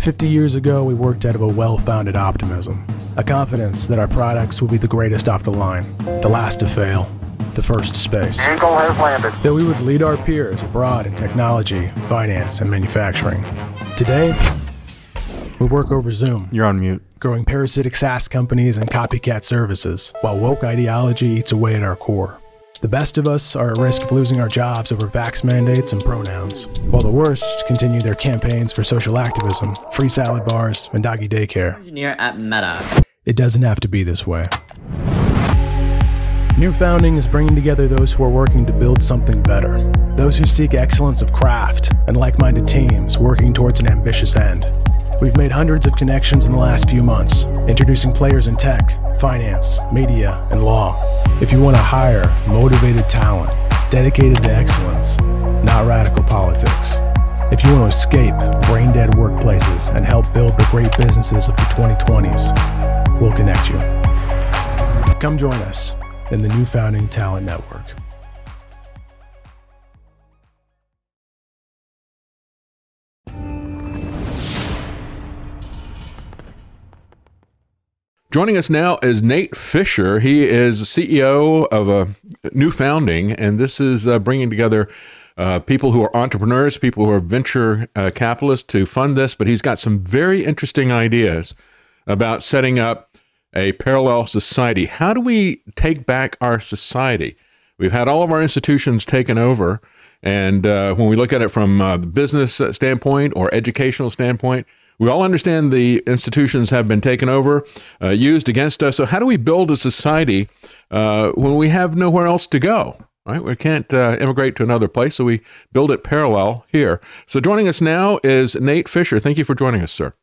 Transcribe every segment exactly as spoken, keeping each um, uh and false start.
fifty years ago, we worked out of a well-founded optimism, a confidence that our products will be the greatest off the line, the last to fail, the first to space. Eagle has landed. That we would lead our peers abroad in technology, finance, and manufacturing. Today, we work over Zoom. You're on mute. Growing parasitic SaaS companies and copycat services, while woke ideology eats away at our core. The best of us are at risk of losing our jobs over vax mandates and pronouns, while the worst continue their campaigns for social activism, free salad bars, and doggy daycare. Engineer at Meta. It doesn't have to be this way. New Founding is bringing together those who are working to build something better, those who seek excellence of craft, and like-minded teams working towards an ambitious end. We've made hundreds of connections in the last few months, introducing players in tech, finance, media, and law. If you want to hire motivated talent, dedicated to excellence, not radical politics. If you want to escape brain-dead workplaces and help build the great businesses of the twenty twenties, we'll connect you. Come join us in the New Founding Talent Network. Joining us now is Nate Fisher. He is C E O of a New Founding, and this is uh, bringing together uh, people who are entrepreneurs, people who are venture uh, capitalists to fund this, but he's got some very interesting ideas about setting up a parallel society. How do we take back our society? We've had all of our institutions taken over, and uh, when we look at it from uh, the business standpoint or educational standpoint, we all understand the institutions have been taken over, uh, used against us. So how do we build a society uh, when we have nowhere else to go? Right? We can't uh, immigrate to another place, so we build it parallel here. So joining us now is Nate Fisher. Thank you for joining us, sir.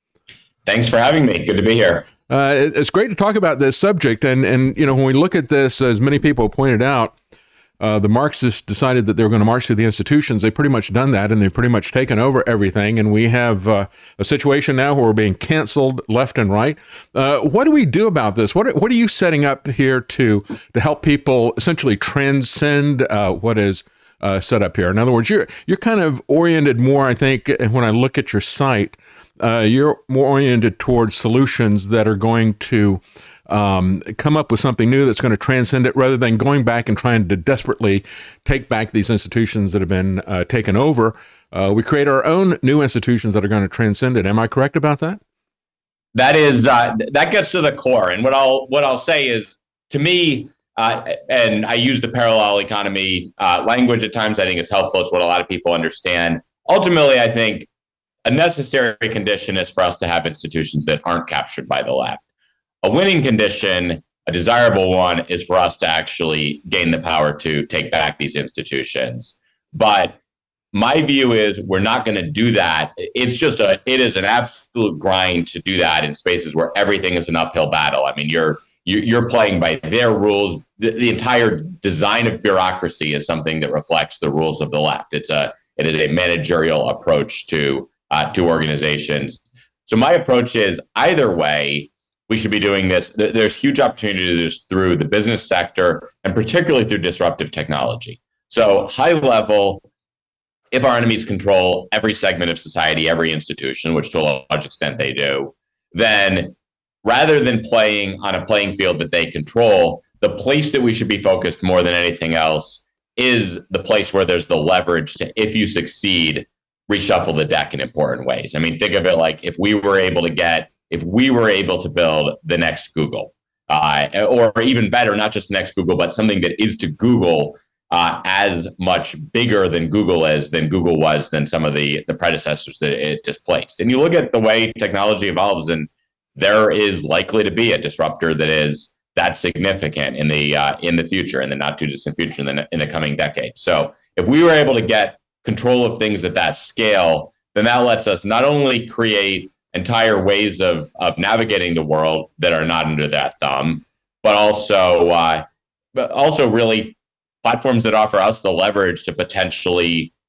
Thanks for having me. Good to be here. Uh, it, it's great to talk about this subject. And, and you know, when we look at this, as many people pointed out, Uh, the Marxists decided that they were going to march through the institutions. They've pretty much done that, and they've pretty much taken over everything. And we have uh, a situation now where we're being canceled left and right. Uh, what do we do about this? What are, what are you setting up here to to help people essentially transcend uh, what is uh, set up here? In other words, you're you're kind of oriented more, I think, and when I look at your site, uh, you're more oriented towards solutions that are going to Um, come up with something new that's going to transcend it, rather than going back and trying to desperately take back these institutions that have been uh, taken over. Uh, we create our own new institutions that are going to transcend it. Am I correct about that? That is uh, that gets to the core. And what I'll what I'll say is, to me, uh, and I use the parallel economy uh, language at times. I think it's helpful. It's what a lot of people understand. Ultimately, I think a necessary condition is for us to have institutions that aren't captured by the left. A winning condition, a desirable one, is for us to actually gain the power to take back these institutions. But my view is we're not going to do that. It's just a, it is an absolute grind to do that in spaces where everything is an uphill battle. I mean, you're you're playing by their rules. The, the entire design of bureaucracy is something that reflects the rules of the left. It's a it is a managerial approach to uh, to organizations. So my approach is, either way, we should be doing this. There's huge opportunity to do this through the business sector, and particularly through disruptive technology. So high level, if our enemies control every segment of society, every institution, which to a large extent they do, then rather than playing on a playing field that they control, the place that we should be focused more than anything else is the place where there's the leverage to, if you succeed, reshuffle the deck in important ways. I mean, think of it like if we were able to get If we were able to build the next Google, uh, or even better, not just next Google, but something that is to Google uh, as much bigger than Google is, than Google was, than some of the, the predecessors that it displaced. And you look at the way technology evolves, and there is likely to be a disruptor that is that significant in the uh, in the future, in the not too distant future, in the, in the coming decade. So if we were able to get control of things at that scale, then that lets us not only create entire ways of of navigating the world that are not under that thumb, but also uh, but also really platforms that offer us the leverage to potentially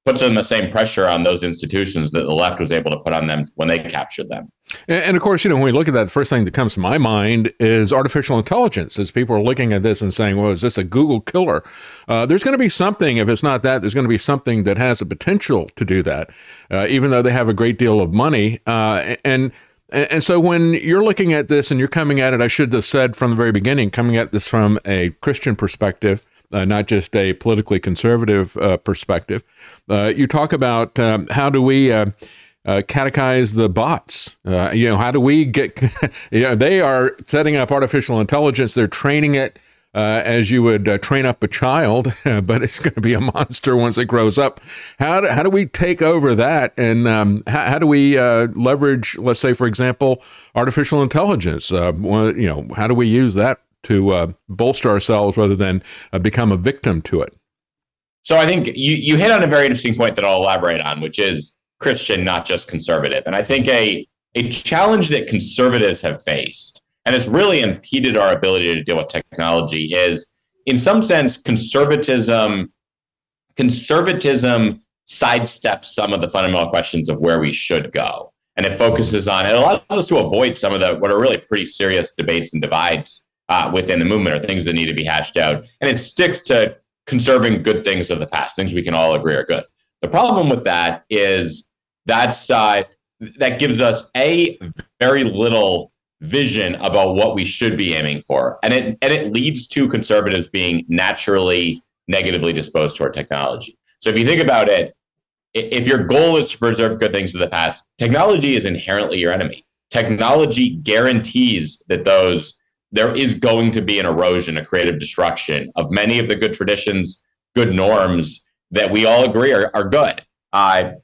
puts them the same pressure on those institutions that the left was able to put on them when they captured them. And, and of course, you know, when we look at that, the first thing that comes to my mind is artificial intelligence. As people are looking at this and saying, well, is this a Google killer? Uh, there's going to be something, if it's not that, there's going to be something that has the potential to do that, uh, even though they have a great deal of money. Uh, and And so when you're looking at this and you're coming at it, I should have said from the very beginning, coming at this from a Christian perspective, uh, not just a politically conservative uh, perspective, uh, you talk about um, how do we uh, uh, catechize the bots? Uh, you know, how do we get, you know, they are setting up artificial intelligence, they're training it Uh, as you would uh, train up a child, but it's going to be a monster once it grows up. How do, how do we take over that? And um, how, how do we uh, leverage, let's say, for example, artificial intelligence? Uh, well, you know, how do we use that to uh, bolster ourselves rather than uh, become a victim to it? So I think you, you hit on a very interesting point that I'll elaborate on, which is Christian, not just conservative. And I think a, a challenge that conservatives have faced, and it's really impeded our ability to deal with technology, is in some sense, conservatism, conservatism sidesteps some of the fundamental questions of where we should go. And it focuses on, it allows us to avoid some of the, what are really pretty serious debates and divides uh, within the movement, or things that need to be hashed out. And it sticks to conserving good things of the past, things we can all agree are good. The problem with that is that's, uh, that gives us a very little vision about what we should be aiming for. And it and it leads to conservatives being naturally negatively disposed toward technology. So if you think about it, if your goal is to preserve good things of the past, technology is inherently your enemy. Technology guarantees that those there is going to be an erosion, a creative destruction of many of the good traditions, good norms that we all agree are, are good. Uh,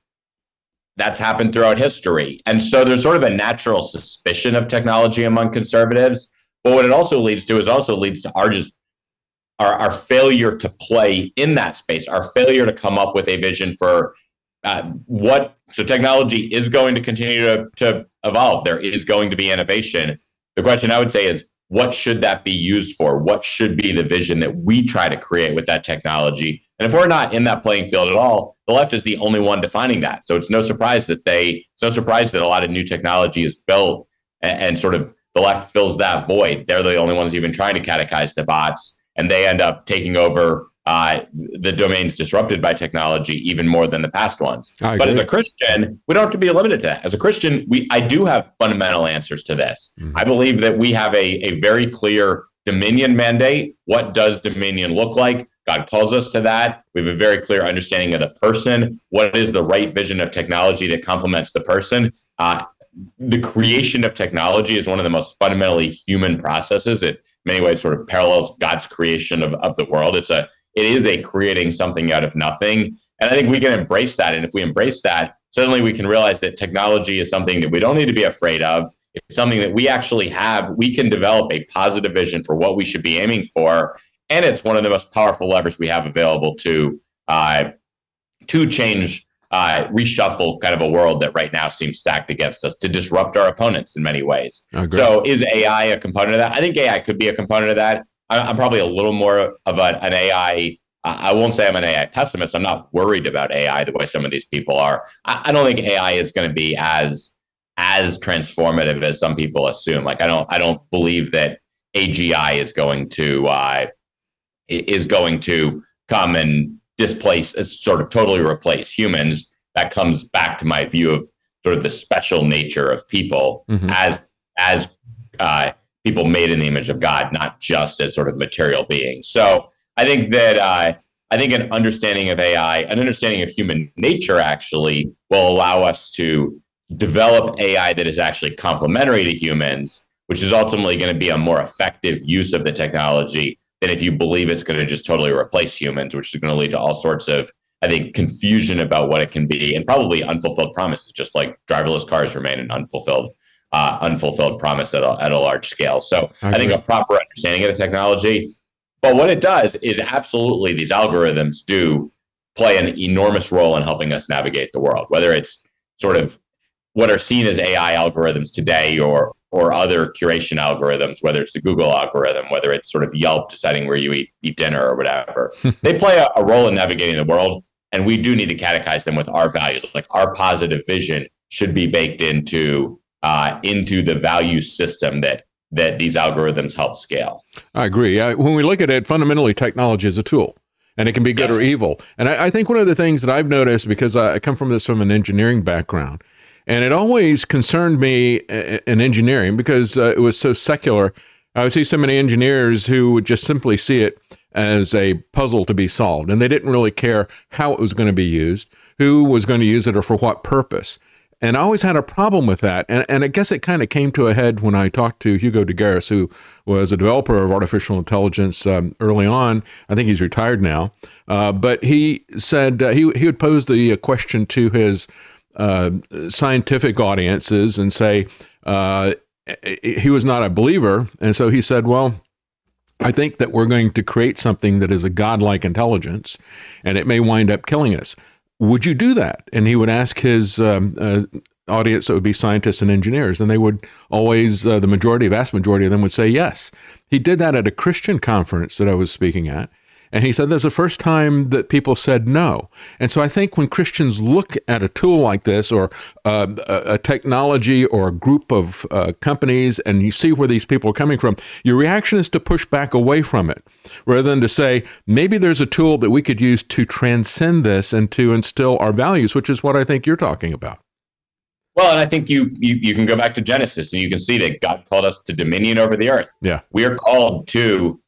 That's happened throughout history. And so there's sort of a natural suspicion of technology among conservatives. But what it also leads to is also leads to our just our, our failure to play in that space, our failure to come up with a vision for uh, what, so technology is going to continue to, to evolve. There is going to be innovation. The question I would say is, what should that be used for? What should be the vision that we try to create with that technology? And if we're not in that playing field at all, the left is the only one defining that. So it's no surprise that they, it's no surprise that a lot of new technology is built and, and sort of the left fills that void. They're the only ones even trying to catechize the bots, and they end up taking over uh, the domains disrupted by technology even more than the past ones. But as a Christian, we don't have to be limited to that. As a Christian, we I do have fundamental answers to this. Mm-hmm. I believe that we have a, a very clear dominion mandate. What does dominion look like? God calls us to that. We have a very clear understanding of the person. What is the right vision of technology that complements the person? Uh, the creation of technology is one of the most fundamentally human processes. It, in many ways, sort of parallels God's creation of, of the world. It's a, it is a creating something out of nothing. And I think we can embrace that. And if we embrace that, suddenly we can realize that technology is something that we don't need to be afraid of. It's something that we actually have. We can develop a positive vision for what we should be aiming for. And it's one of the most powerful levers we have available to uh, to change, uh, reshuffle kind of a world that right now seems stacked against us, to disrupt our opponents in many ways. So is A I a component of that? I think A I could be a component of that. I'm probably a little more of a, an A I. I won't say I'm an A I pessimist. I'm not worried about A I the way some of these people are. I, I don't think A I is going to be as as transformative as some people assume. Like I don't I don't believe that A G I is going to uh, is going to come and displace, sort of totally replace humans. That comes back to my view of sort of the special nature of people mm-hmm. as as uh, people made in the image of God, not just as sort of material beings. So I think that uh, I think an understanding of A I, an understanding of human nature, actually will allow us to develop A I that is actually complementary to humans, which is ultimately going to be a more effective use of the technology than if you believe it's going to just totally replace humans, which is going to lead to all sorts of, I think, confusion about what it can be, and probably unfulfilled promises, just like driverless cars remain an unfulfilled uh, unfulfilled promise at a, at a large scale. So I, I think a proper understanding of the technology. But what it does is absolutely these algorithms do play an enormous role in helping us navigate the world, whether it's sort of what are seen as A I algorithms today or or other curation algorithms, whether it's the Google algorithm, whether it's sort of Yelp deciding where you eat, eat dinner or whatever. They play a, a role in navigating the world. And we do need to catechize them with our values. Like our positive vision should be baked into uh, into the value system that that these algorithms help scale. I agree. I, when we look at it, fundamentally, technology is a tool, and it can be good yes. or evil. And I, I think one of the things that I've noticed, because I, I come from this from an engineering background, and it always concerned me in engineering because uh, it was so secular. I would see so many engineers who would just simply see it as a puzzle to be solved, and they didn't really care how it was going to be used, who was going to use it, or for what purpose. And I always had a problem with that. And, and I guess it kind of came to a head when I talked to Hugo de Garis, who was a developer of artificial intelligence um, early on. I think he's retired now. Uh, but he said uh, he, he would pose the question to his uh, scientific audiences and say uh, he was not a believer. And so he said, well, I think that we're going to create something that is a godlike intelligence, and it may wind up killing us. Would you do that? And he would ask his um, uh, audience that would be scientists and engineers, and they would always, uh, the majority, vast majority of them would say yes. He did that at a Christian conference that I was speaking at, and he said that's the first time that people said no. And so I think when Christians look at a tool like this, or uh, a, a technology, or a group of uh, companies, and you see where these people are coming from, your reaction is to push back away from it, rather than to say, maybe there's a tool that we could use to transcend this and to instill our values, which is what I think you're talking about. Well, and I think you, you you can go back to Genesis, and you can see that God called us to dominion over the earth. Yeah, we are called to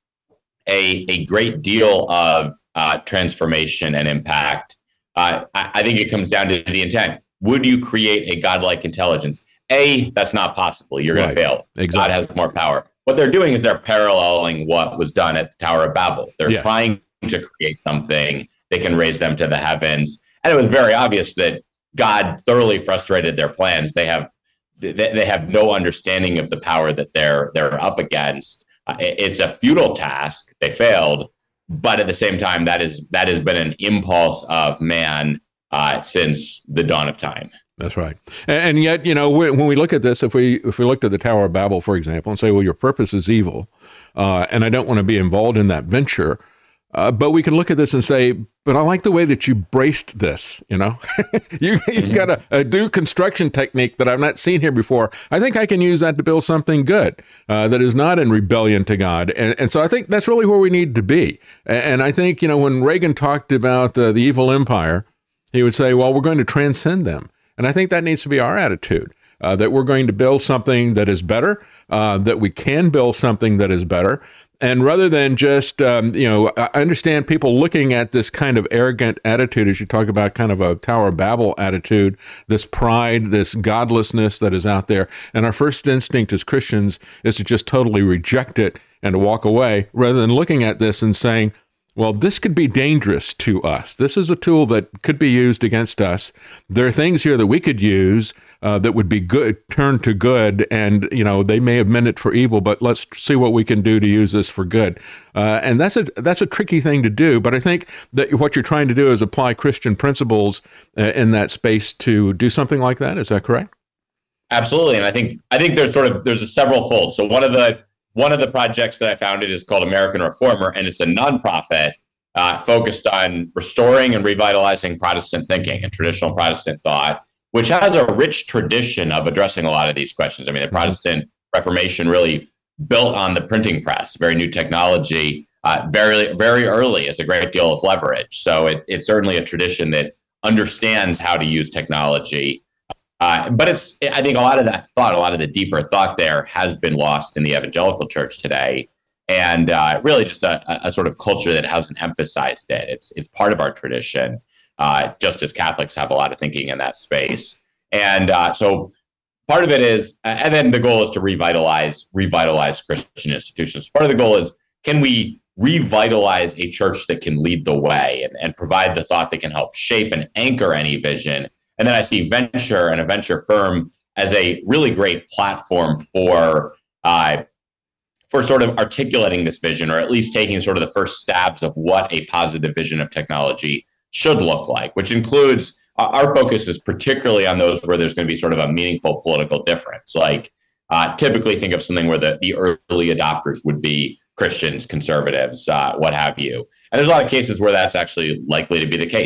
A, a great deal of uh, transformation and impact. Uh, I, I think it comes down to the intent. Would you create a godlike intelligence? A, that's not possible. You're going right. to fail. Exactly. God has more power. What they're doing is they're paralleling what was done at the Tower of Babel. They're yeah. trying to create something that can raise them to the heavens. And it was very obvious that God thoroughly frustrated their plans. They have they, they have no understanding of the power that they're they're up against. It's a futile task. They failed, but at the same time, that is that has been an impulse of man uh, since the dawn of time. That's right. And, and yet, you know, when we look at this, if we if we looked at the Tower of Babel, for example, and say, well, your purpose is evil, uh, and I don't want to be involved in that venture. Uh, but we can look at this and say, but I like the way that you braced this, you know, you, you've mm-hmm. got a, a new construction technique that I've not seen here before. I think I can use that to build something good uh, that is not in rebellion to God. And, and so I think that's really where we need to be. And, and I think, you know, when Reagan talked about uh, the evil empire, he would say, well, we're going to transcend them. And I think that needs to be our attitude, uh, that we're going to build something that is better, uh, that we can build something that is better. And rather than just, um, you know, I understand people looking at this kind of arrogant attitude, as you talk about kind of a Tower of Babel attitude, this pride, this godlessness that is out there. And our first instinct as Christians is to just totally reject it and to walk away, rather than looking at this and saying, well, this could be dangerous to us. This is a tool that could be used against us. There are things here that we could use uh, that would be good, turned to good, and you know they may have meant it for evil, but let's see what we can do to use this for good. Uh, and that's a that's a tricky thing to do. But I think that what you're trying to do is apply Christian principles uh, in that space to do something like that. Is that correct? Absolutely, and I think I think there's sort of there's a several fold. So one of the One of the projects that I founded is called American Reformer, and it's a nonprofit uh, focused on restoring and revitalizing Protestant thinking and traditional Protestant thought, which has a rich tradition of addressing a lot of these questions. I mean, the mm-hmm. Protestant Reformation really built on the printing press, very new technology, uh, very, very early as a great deal of leverage. So it, it's certainly a tradition that understands how to use technology. Uh, but it's, I think a lot of that thought, a lot of the deeper thought there has been lost in the evangelical church today. And uh, really just a, a sort of culture that hasn't emphasized it. It's it's part of our tradition, uh, just as Catholics have a lot of thinking in that space. And uh, so part of it is, and then the goal is to revitalize, revitalize Christian institutions. Part of the goal is, can we revitalize a church that can lead the way and, and provide the thought that can help shape and anchor any vision? And then I see venture and a venture firm as a really great platform for uh, for sort of articulating this vision, or at least taking sort of the first stabs of what a positive vision of technology should look like, which includes uh, our focus is particularly on those where there's going to be sort of a meaningful political difference. Like uh, typically think of something where the, the early adopters would be Christians, conservatives, uh, what have you. And there's a lot of cases where that's actually likely to be the case.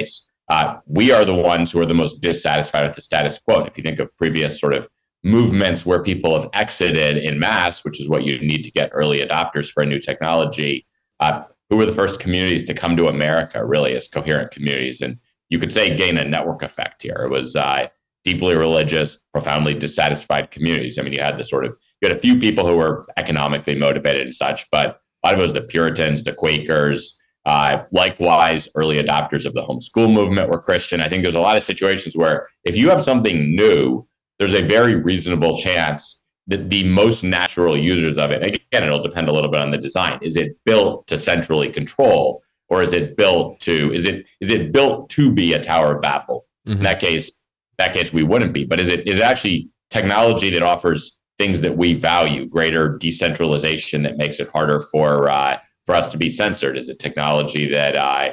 uh, we are the ones who are the most dissatisfied with the status quo. And if you think of previous sort of movements where people have exited in mass, which is what you need to get early adopters for a new technology, uh, who were the first communities to come to America, really, as coherent communities? And you could say gain a network effect here. It was uh, deeply religious, profoundly dissatisfied communities. I mean, you had the sort of, you had a few people who were economically motivated and such, but a lot of it was the Puritans, the Quakers, uh, likewise, early adopters of the homeschool movement were Christian. I think there's a lot of situations where if you have something new, there's a very reasonable chance that the most natural users of it, again, it'll depend a little bit on the design. Is it built to centrally control, or is it built to, is it is it built to be a Tower of Babel? Mm-hmm. In that case, that case, we wouldn't be. But is it is it actually technology that offers things that we value, greater decentralization that makes it harder for uh, for us to be censored? Is it technology that uh,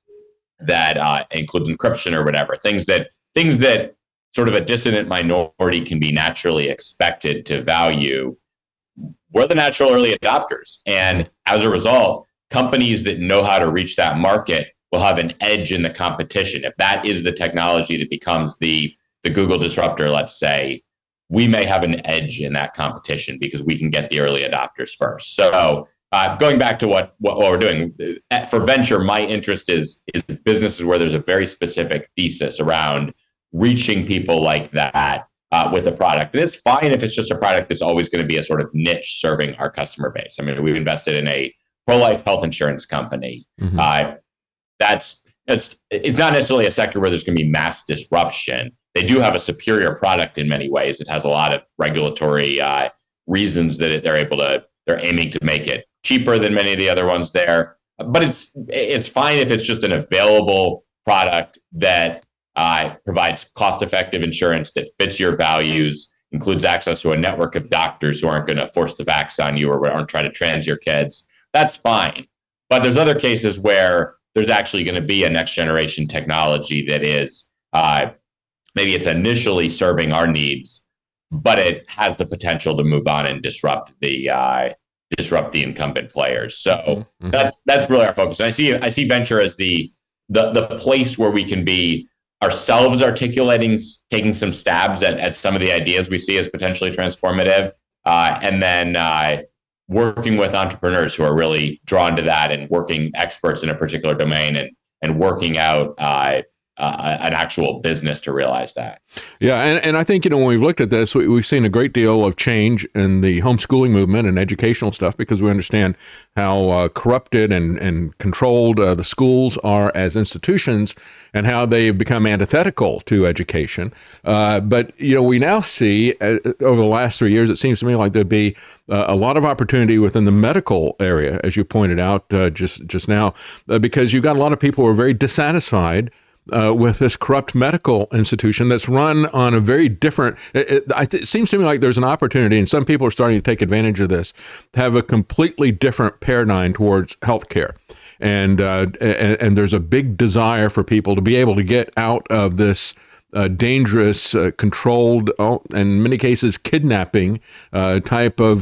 that uh, includes encryption or whatever? Things that things that sort of a dissident minority can be naturally expected to value. We're the natural early adopters. And as a result, companies that know how to reach that market will have an edge in the competition. If that is the technology that becomes the, the Google disruptor, let's say, we may have an edge in that competition because we can get the early adopters first. So uh, going back to what, what, what we're doing, for venture, my interest is, is businesses where there's a very specific thesis around reaching people like that uh, with a product. And it's fine if it's just a product that's always going to be a sort of niche serving our customer base. I mean, we've invested in a pro-life health insurance company. Mm-hmm. Uh, that's it's it's not necessarily a sector where there's going to be mass disruption. They do have a superior product in many ways. It has a lot of regulatory uh, reasons that it, they're able to, they're aiming to make it cheaper than many of the other ones there. But it's it's fine if it's just an available product that Uh, provides cost-effective insurance that fits your values, includes access to a network of doctors who aren't going to force the vax on you or aren't trying to trans your kids. That's fine. But there's other cases where there's actually going to be a next-generation technology that is, uh, maybe it's initially serving our needs, but it has the potential to move on and disrupt the uh, disrupt the incumbent players. So mm-hmm. that's that's really our focus. And I see I see venture as the the the place where we can be ourselves articulating, taking some stabs at, at some of the ideas we see as potentially transformative, uh, and then uh, working with entrepreneurs who are really drawn to that and working experts in a particular domain and and working out uh, uh, an actual business to realize that. Yeah, and, and I think, you know, when we've looked at this, we, we've seen a great deal of change in the homeschooling movement and educational stuff because we understand how uh, corrupted and, and controlled uh, the schools are as institutions and how they've become antithetical to education. Uh, but, you know, we now see uh, over the last three years, it seems to me like there'd be uh, a lot of opportunity within the medical area, as you pointed out uh, just, just now, uh, because you've got a lot of people who are very dissatisfied Uh, with this corrupt medical institution that's run on a very different, it, it, it seems to me like there's an opportunity, and some people are starting to take advantage of this, to have a completely different paradigm towards healthcare. And, uh, and, and there's a big desire for people to be able to get out of this uh, dangerous, uh, controlled, oh, in many cases, kidnapping uh, type of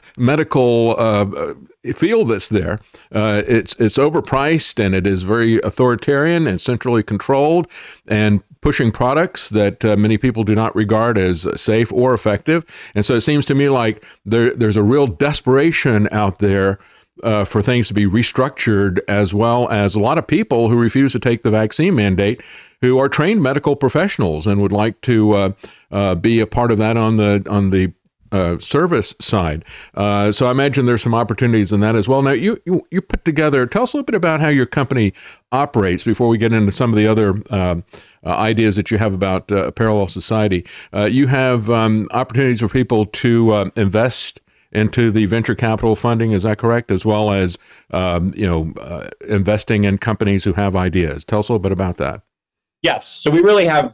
medical uh, field that's there. Uh, it's it's overpriced and it is very authoritarian and centrally controlled and pushing products that uh, many people do not regard as safe or effective. And so it seems to me like there there's a real desperation out there uh, for things to be restructured, as well as a lot of people who refuse to take the vaccine mandate who are trained medical professionals and would like to uh, uh, be a part of that on the on the Uh, service side. Uh, so I imagine there's some opportunities in that as well. Now, you, you you put together, tell us a little bit about how your company operates before we get into some of the other uh, uh, ideas that you have about uh, a parallel society. Uh, you have um, opportunities for people to uh, invest into the venture capital funding, is that correct? As well as, um, you know, uh, investing in companies who have ideas. Tell us a little bit about that. Yes. So we really have,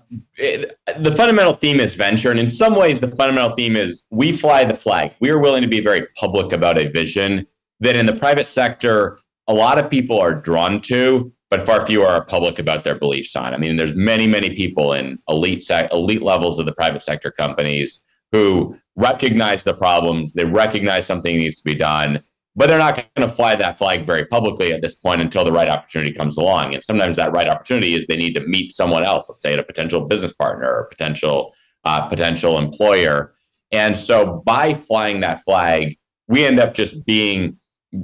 the fundamental theme is venture. And in some ways, the fundamental theme is we fly the flag. We are willing to be very public about a vision that in the private sector, a lot of people are drawn to, but far fewer are public about their beliefs on. I mean, there's many, many people in elite sec- elite levels of the private sector companies who recognize the problems. They recognize something needs to be done. but they're not going to fly that flag very publicly at this point until the right opportunity comes along. And sometimes that right opportunity is they need to meet someone else, let's say a potential business partner or potential uh, potential employer. And so by flying that flag, we end up just being,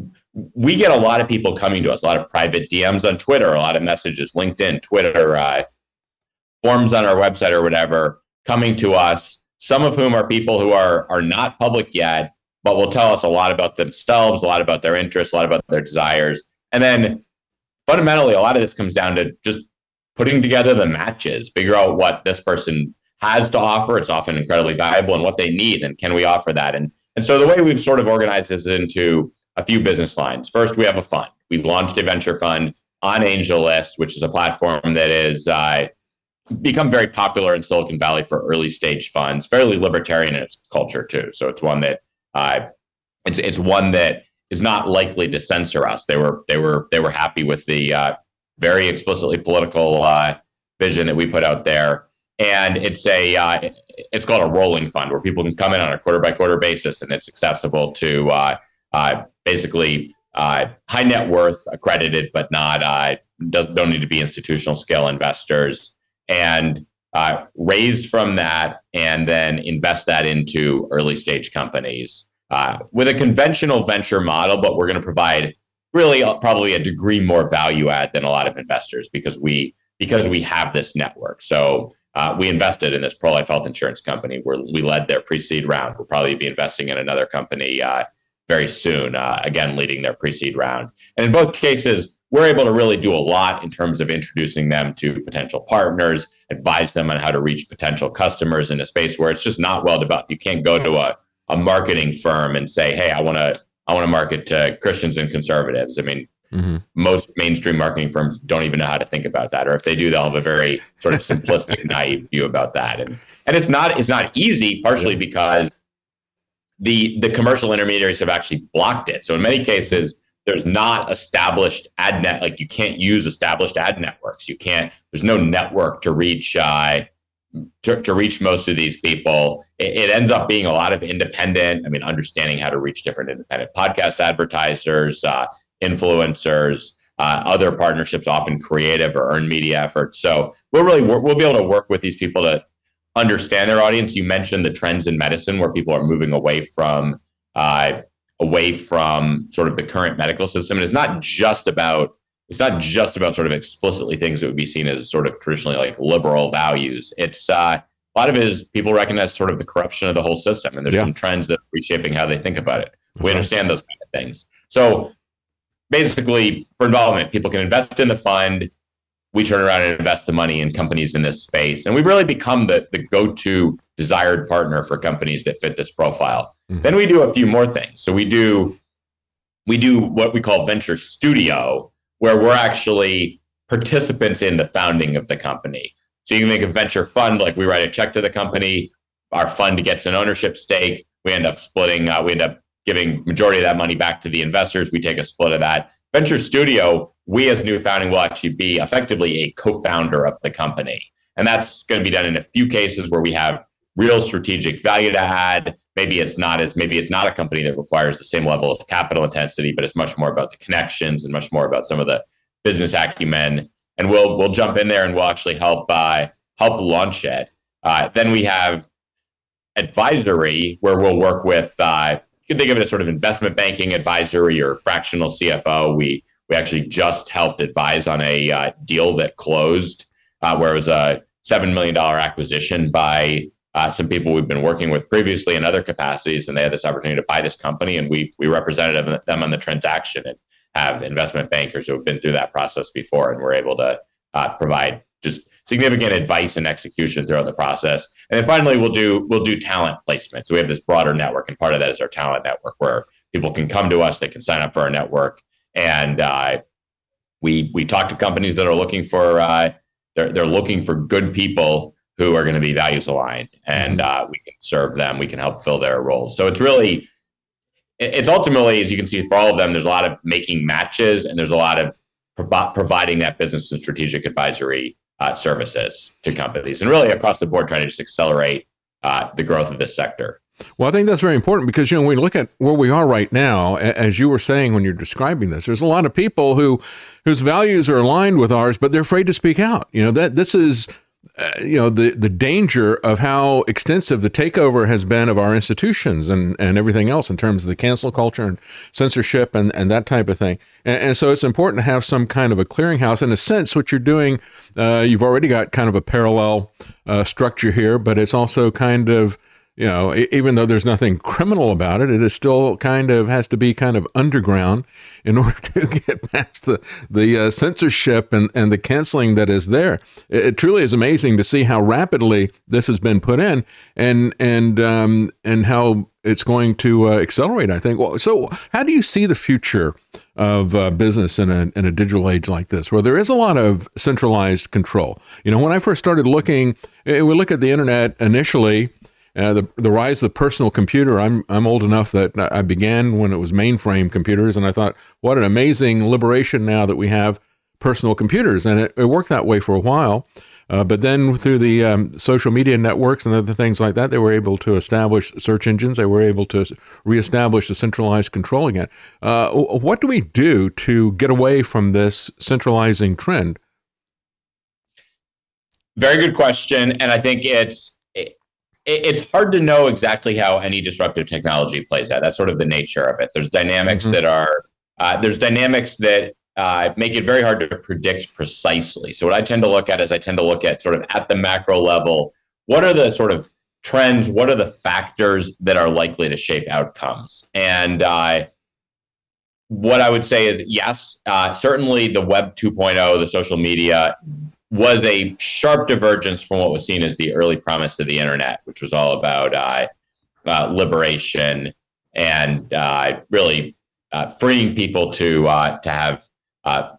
we get a lot of people coming to us, a lot of private D Ms on Twitter, a lot of messages, LinkedIn, Twitter, uh, forms on our website or whatever, coming to us, some of whom are people who are are not public yet, but will tell us a lot about themselves, a lot about their interests, a lot about their desires. And then fundamentally, a lot of this comes down to just putting together the matches, figure out what this person has to offer. It's often incredibly valuable, and what they need, and can we offer that? And, and so the way we've sort of organized this into a few business lines. First, we have a fund. We launched a venture fund on AngelList, which is a platform that is uh, become very popular in Silicon Valley for early stage funds, fairly libertarian in its culture too. So it's one that Uh, it's it's one that is not likely to censor us. They were they were they were happy with the uh, very explicitly political uh, vision that we put out there, and it's a uh, it's called a rolling fund where people can come in on a quarter by quarter basis, and it's accessible to uh, uh, basically uh, high net worth accredited, but not uh, does, don't need to be institutional scale investors, and Uh, raise from that and then invest that into early stage companies uh, with a conventional venture model, but we're going to provide really uh, probably a degree more value add than a lot of investors because we because we have this network. So uh, we invested in this Pro-Life Health Insurance company where we led their pre-seed round. We'll probably be investing in another company uh, very soon, uh, again, leading their pre-seed round. And in both cases, we're able to really do a lot in terms of introducing them to potential partners, advise them on how to reach potential customers in a space where it's just not well developed. You can't go to a, a marketing firm and say, hey, I want to I want to market to Christians and conservatives. I mean, mm-hmm. most mainstream marketing firms don't even know how to think about that. Or if they do, they'll have a very sort of simplistic, naive view about that. And and it's not it's not easy, partially because the the commercial intermediaries have actually blocked it. So in many cases, there's not established ad net, like you can't use established ad networks. You can't, there's no network to reach, uh, to, to reach most of these people. It, it ends up being a lot of independent, I mean, understanding how to reach different independent podcast advertisers, uh, influencers, uh, other partnerships, often creative or earned media efforts. So we'll really, we'll be able to work with these people to understand their audience. You mentioned the trends in medicine where people are moving away from, uh, away from sort of the current medical system. And it's not just about, it's not just about sort of explicitly things that would be seen as sort of traditionally like liberal values. It's uh, a lot of it is people recognize sort of the corruption of the whole system. And there's yeah. some trends that are reshaping how they think about it. We okay. understand those kind of things. So basically for involvement, people can invest in the fund. We turn around and invest the money in companies in this space. And we've really become the, the go-to desired partner for companies that fit this profile. Mm-hmm. Then we do a few more things. So we do we do what we call Venture Studio, where we're actually participants in the founding of the company. So you can make a venture fund, like we write a check to the company, our fund gets an ownership stake, we end up splitting, uh, we end up giving majority of that money back to the investors, we take a split of that. Venture Studio, we as New Founding will actually be effectively a co-founder of the company. And that's going to be done in a few cases where we have real strategic value to add. Maybe it's not as maybe it's not a company that requires the same level of capital intensity, but it's much more about the connections and much more about some of the business acumen. And we'll we'll jump in there and we'll actually help uh, help launch it. Uh, then we have advisory, where we'll work with. Uh, you can think of it as sort of investment banking advisory or fractional C F O. We we actually just helped advise on a uh, deal that closed, uh, where it was a seven million dollars acquisition by uh, some people we've been working with previously in other capacities, and they had this opportunity to buy this company, and we we represented them, them on the transaction and have investment bankers who have been through that process before, and we're able to uh, provide just significant advice and execution throughout the process. And then finally, we'll do we'll do talent placement. So we have this broader network, and part of that is our talent network, where people can come to us, they can sign up for our network, and uh, we we talk to companies that are looking for uh, they're they're looking for good people who are going to be values aligned, and uh, we can serve them. We can help fill their roles. So it's really it's ultimately, as you can see, for all of them, there's a lot of making matches, and there's a lot of pro- providing that business and strategic advisory Uh, services to companies, and really across the board trying to just accelerate uh, the growth of this sector. Well, I think that's very important because, you know, when we look at where we are right now, as you were saying when you're describing this, there's a lot of people who whose values are aligned with ours, but they're afraid to speak out. You know, that this is, uh, you know, the, the danger of how extensive the takeover has been of our institutions and, and everything else in terms of the cancel culture and censorship and, and that type of thing. And, and so it's important to have some kind of a clearinghouse. In a sense, what you're doing, uh, you've already got kind of a parallel uh, structure here, but it's also kind of, you know, even though there's nothing criminal about it, it is still kind of has to be kind of underground in order to get past the the uh, censorship and, and the canceling that is there. It, it truly is amazing to see how rapidly this has been put in, and and um, and how it's going to uh, accelerate, I think. Well, so how do you see the future of uh, business in a in a digital age like this, where there is a lot of centralized control? You know, when I first started looking, we look at the internet initially. Uh, the the rise of the personal computer. I'm I'm old enough that I began when it was mainframe computers, and I thought, what an amazing liberation now that we have personal computers, and it, it worked that way for a while. Uh, but then through the um, social media networks and other things like that, they were able to establish search engines. They were able to reestablish the centralized control again. Uh, what do we do to get away from this centralizing trend? Very good question, and I think it's. It's hard to know exactly how any disruptive technology plays out. That's sort of the nature of it. There's dynamics mm-hmm. that are, uh, there's dynamics that uh, make it very hard to predict precisely. So what I tend to look at is I tend to look at sort of at the macro level, what are the sort of trends, what are the factors that are likely to shape outcomes? And uh, what I would say is, yes, uh, certainly the Web two point oh, the social media, was a sharp divergence from what was seen as the early promise of the internet, which was all about uh, uh, liberation and uh, really uh, freeing people to uh, to have uh,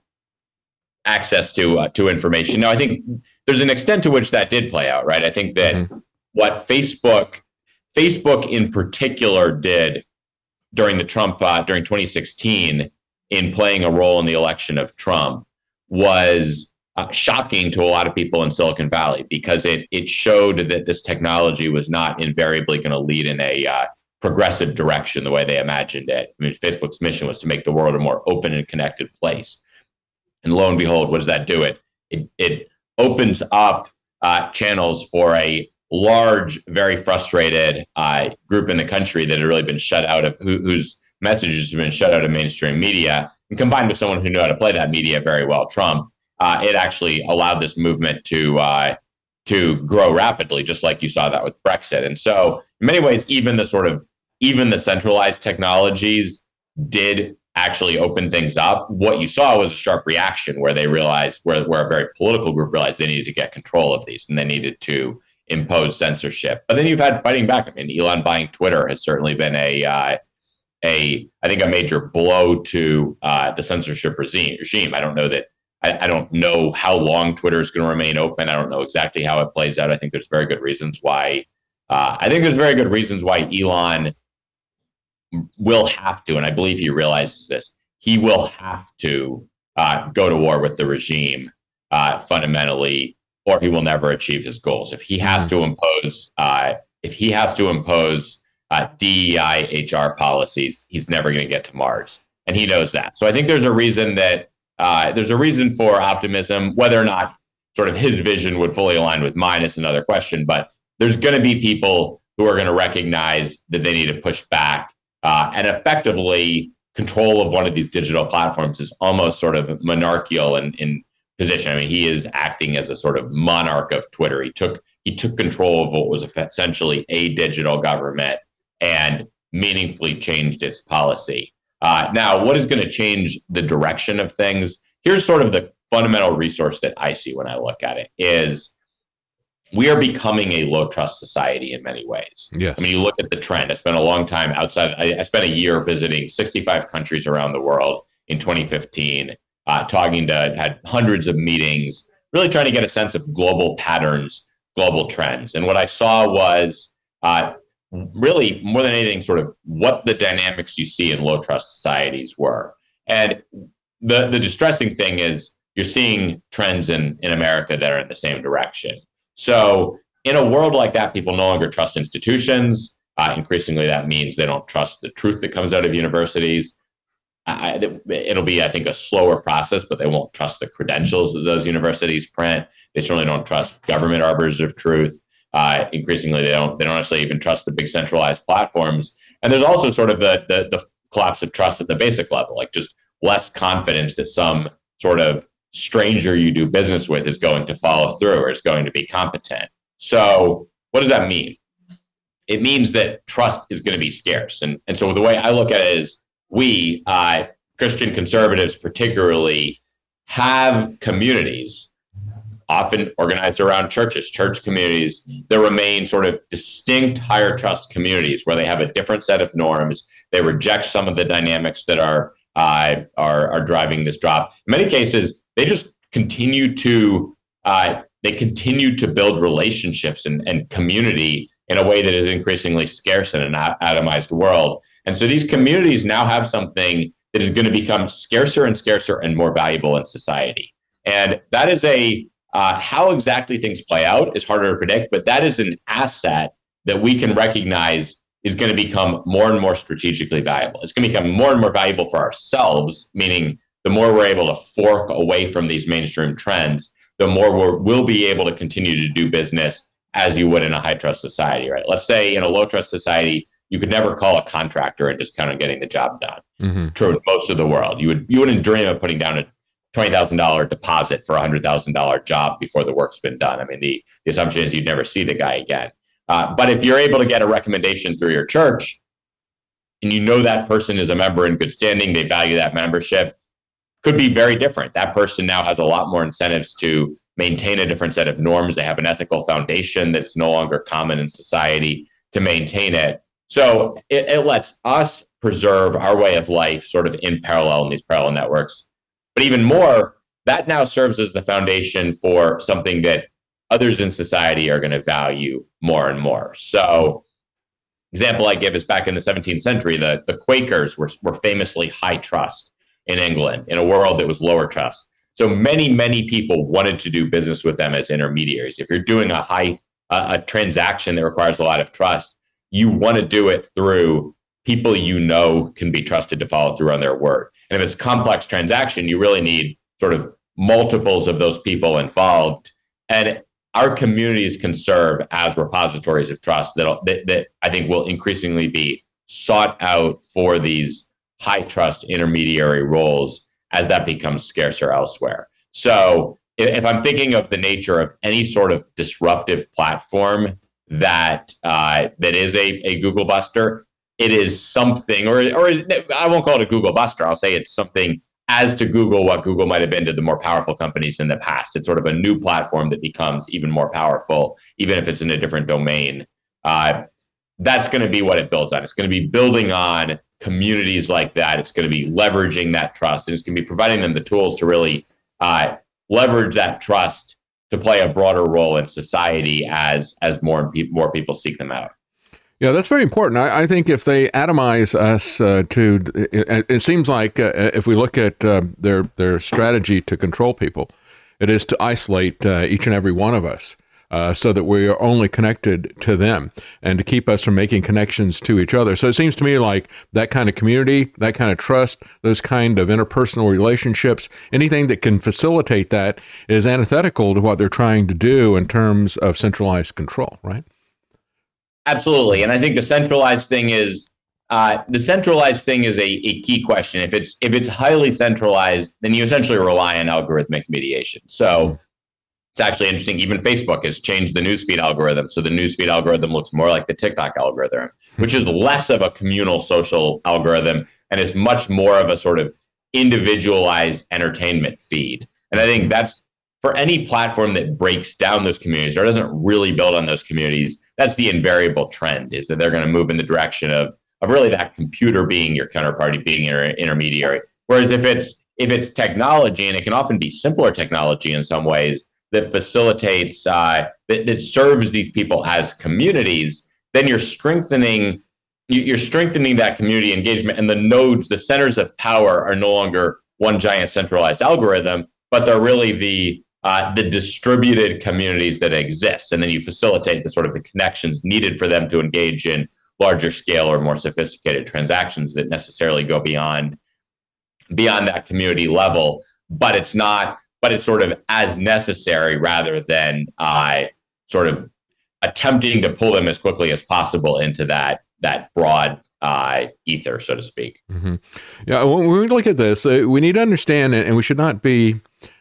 access to uh, to information. Now, I think there's an extent to which that did play out, right? I think that mm-hmm. what Facebook, Facebook in particular, did during the Trump uh, during twenty sixteen in playing a role in the election of Trump was Uh, shocking to a lot of people in Silicon Valley, because it it showed that this technology was not invariably going to lead in a uh, progressive direction the way they imagined it. I mean, Facebook's mission was to make the world a more open and connected place. And lo and behold, what does that do? It it, it opens up uh, channels for a large, very frustrated uh, group in the country that had really been shut out of, who, whose messages have been shut out of mainstream media, and combined with someone who knew how to play that media very well, Trump. Uh, it actually allowed this movement to uh, to grow rapidly, just like you saw that with Brexit. And so, in many ways, even the sort of even the centralized technologies did actually open things up. What you saw was a sharp reaction where they realized, where where a very political group realized they needed to get control of these and they needed to impose censorship. But then you've had fighting back. I mean, Elon buying Twitter has certainly been a uh, a I think a major blow to uh, the censorship regime. Regime. I don't know that. I don't know how long Twitter is going to remain open. I don't know exactly how it plays out. I think there's very good reasons why. Uh, I think there's very good reasons why Elon will have to, and I believe he realizes this, he will have to uh, go to war with the regime uh, fundamentally, or he will never achieve his goals. If he has to impose, uh, if he has to impose uh, D E I H R policies, he's never going to get to Mars, and he knows that. So I think there's a reason that. Uh, there's a reason for optimism. Whether or not sort of his vision would fully align with mine is another question, but there's going to be people who are going to recognize that they need to push back. Uh, and effectively, control of one of these digital platforms is almost sort of monarchical in, in position. I mean, he is acting as a sort of monarch of Twitter. He took he took control of what was essentially a digital government and meaningfully changed its policy. Uh, now, what is going to change the direction of things? Here's sort of the fundamental resource that I see when I look at it is we are becoming a low trust society in many ways. Yes. I mean, you look at the trend. I spent a long time outside. I, I spent a year visiting sixty-five countries around the world in twenty fifteen, uh, talking to, had hundreds of meetings, really trying to get a sense of global patterns, global trends. And what I saw was uh, really more than anything, sort of what the dynamics you see in low trust societies were. And the, the distressing thing is you're seeing trends in, in America that are in the same direction. So in a world like that, people no longer trust institutions. Uh, increasingly, that means they don't trust the truth that comes out of universities. I, it'll be, I think, a slower process, but they won't trust the credentials that those universities print. They certainly don't trust government arbiters of truth. Uh, increasingly, they don't. They don't necessarily even trust the big centralized platforms. And there's also sort of the, the the collapse of trust at the basic level, like just less confidence that some sort of stranger you do business with is going to follow through or is going to be competent. So, what does that mean? It means that trust is going to be scarce. And and so the way I look at it is, we, uh, Christian conservatives particularly, have communities, often organized around churches, church communities, that remain sort of distinct higher trust communities where they have a different set of norms. They reject some of the dynamics that are, uh, are, are driving this drop. In many cases, they just continue to uh, they continue to build relationships and, and community in a way that is increasingly scarce in an atomized world. And so these communities now have something that is going to become scarcer and scarcer and more valuable in society. And that is a, uh, how exactly things play out is harder to predict, but that is an asset that we can recognize is going to become more and more strategically valuable. It's going to become more and more valuable for ourselves, meaning the more we're able to fork away from these mainstream trends, the more we're, we'll be able to continue to do business as you would in a high trust society, right? Let's say in a low trust society, you could never call a contractor and just kind of getting the job done. Mm-hmm. True in most of the world. You would you wouldn't dream of putting down a twenty thousand dollars deposit for a one hundred thousand dollars job before the work's been done. I mean, the, the assumption is you'd never see the guy again. Uh, but if you're able to get a recommendation through your church and you know that person is a member in good standing, they value that membership, could be very different. That person now has a lot more incentives to maintain a different set of norms. They have an ethical foundation that's no longer common in society to maintain it. So it, it lets us preserve our way of life sort of in parallel in these parallel networks. But even more, that now serves as the foundation for something that others in society are going to value more and more. So example I give is back in the seventeenth century, the, the Quakers were, were famously high trust in England in a world that was lower trust. So many, many people wanted to do business with them as intermediaries. If you're doing a high uh, a transaction that requires a lot of trust, you want to do it through people you know can be trusted to follow through on their word. And if it's a complex transaction, you really need sort of multiples of those people involved. And our communities can serve as repositories of trust that, that, that I think will increasingly be sought out for these high trust intermediary roles as that becomes scarcer elsewhere. So if I'm thinking of the nature of any sort of disruptive platform that uh, that is a, a Google buster, it is something, or or I won't call it a Google buster. I'll say it's something as to Google what Google might have been to the more powerful companies in the past. It's sort of a new platform that becomes even more powerful, even if it's in a different domain. Uh, that's going to be what it builds on. It's going to be building on communities like that. It's going to be leveraging that trust, and it's going to be providing them the tools to really uh, leverage that trust to play a broader role in society as as more and pe- more people seek them out. Yeah, that's very important. I, I think if they atomize us uh, to, it, it seems like uh, if we look at uh, their their strategy to control people, it is to isolate uh, each and every one of us uh, so that we are only connected to them and to keep us from making connections to each other. So it seems to me like that kind of community, that kind of trust, those kind of interpersonal relationships, anything that can facilitate that is antithetical to what they're trying to do in terms of centralized control, right? Absolutely. And I think the centralized thing is uh, the centralized thing is a, a key question. If it's if it's highly centralized, then you essentially rely on algorithmic mediation. So it's actually interesting. Even Facebook has changed the newsfeed algorithm. So the newsfeed algorithm looks more like the TikTok algorithm, which is less of a communal social algorithm and is much more of a sort of individualized entertainment feed. And I think that's for any platform that breaks down those communities or doesn't really build on those communities. That's the invariable trend, is that they're going to move in the direction of, of really that computer being your counterparty, being your intermediary. Whereas if it's if it's technology, and it can often be simpler technology in some ways that facilitates, uh, that, that serves these people as communities, then you're strengthening you're strengthening that community engagement, and the nodes, the centers of power, are no longer one giant centralized algorithm, but they're really the Uh, the distributed communities that exist. And then you facilitate the sort of the connections needed for them to engage in larger scale or more sophisticated transactions that necessarily go beyond beyond that community level. But it's not. But it's sort of as necessary rather than uh, sort of attempting to pull them as quickly as possible into that that broad uh, ether, so to speak. Mm-hmm. Yeah, when we look at this, uh, we need to understand, and we should not be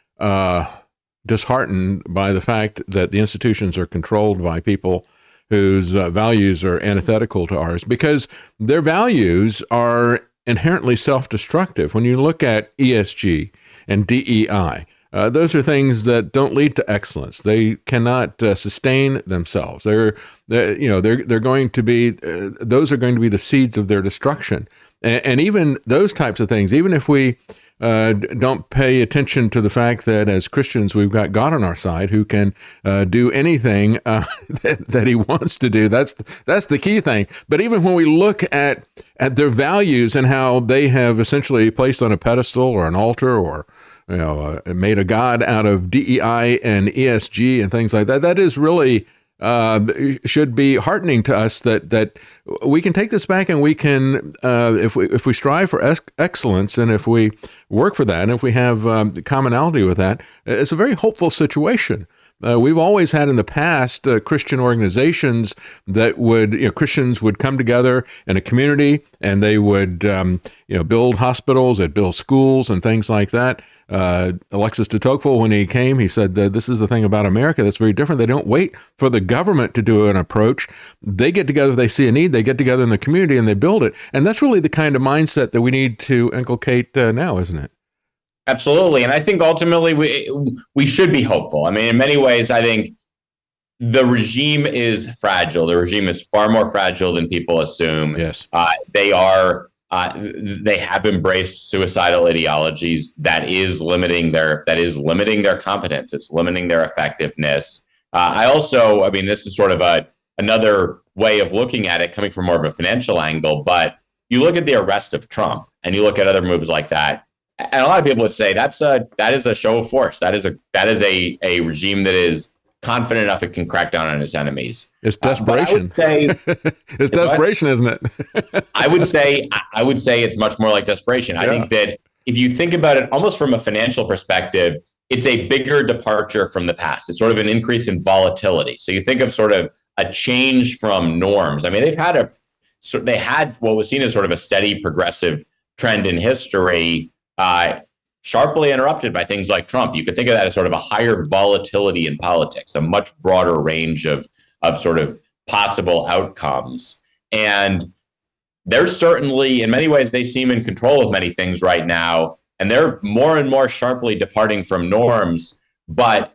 uh, disheartened by the fact that the institutions are controlled by people whose uh, values are antithetical to ours, because their values are inherently self-destructive. When you look at E S G and D E I, Uh, those are things that don't lead to excellence. They cannot uh, sustain themselves. They're, they're, you know, they're they're going to be. Uh, those are going to be the seeds of their destruction. And, and even those types of things, even if we uh, don't pay attention to the fact that as Christians we've got God on our side who can uh, do anything uh, that, that He wants to do. That's that's the key thing. But even when we look at at their values and how they have essentially placed on a pedestal or an altar or you know, uh, made a god out of D E I and E S G and things like that. That is really uh, should be heartening to us that that we can take this back and we can, uh, if we if we strive for ex- excellence and if we work for that and if we have um, commonality with that, it's a very hopeful situation. Uh, we've always had in the past uh, Christian organizations that would, you know, Christians would come together in a community and they would, um, you know, build hospitals, they'd build schools and things like that. Uh, Alexis de Tocqueville, when he came, he said that this is the thing about America that's very different. They don't wait for the government to do an approach. They get together, they see a need, they get together in the community and they build it. And that's really the kind of mindset that we need to inculcate uh, now, isn't it? Absolutely. And I think ultimately we we should be hopeful. I mean, in many ways, I think the regime is fragile. The regime is far more fragile than people assume. Yes. Uh, they are, uh, they have embraced suicidal ideologies that is limiting their, that is limiting their competence. It's limiting their effectiveness. Uh, I also, I mean, this is sort of a, another way of looking at it coming from more of a financial angle, but you look at the arrest of Trump and you look at other moves like that. And a lot of people would say that's a that is a show of force. That is a that is a a regime that is confident enough it can crack down on its enemies. It's desperation. Uh, say, it's desperation, what? Isn't it? I would say I would say it's much more like desperation. I yeah. think that if you think about it almost from a financial perspective, it's a bigger departure from the past. It's sort of an increase in volatility. So you think of sort of a change from norms. I mean, they've had a they had what was seen as sort of a steady progressive trend in history. Uh, sharply interrupted by things like Trump. You could think of that as sort of a higher volatility in politics, a much broader range of, of sort of possible outcomes. And they're certainly, in many ways, they seem in control of many things right now. And they're more and more sharply departing from norms. But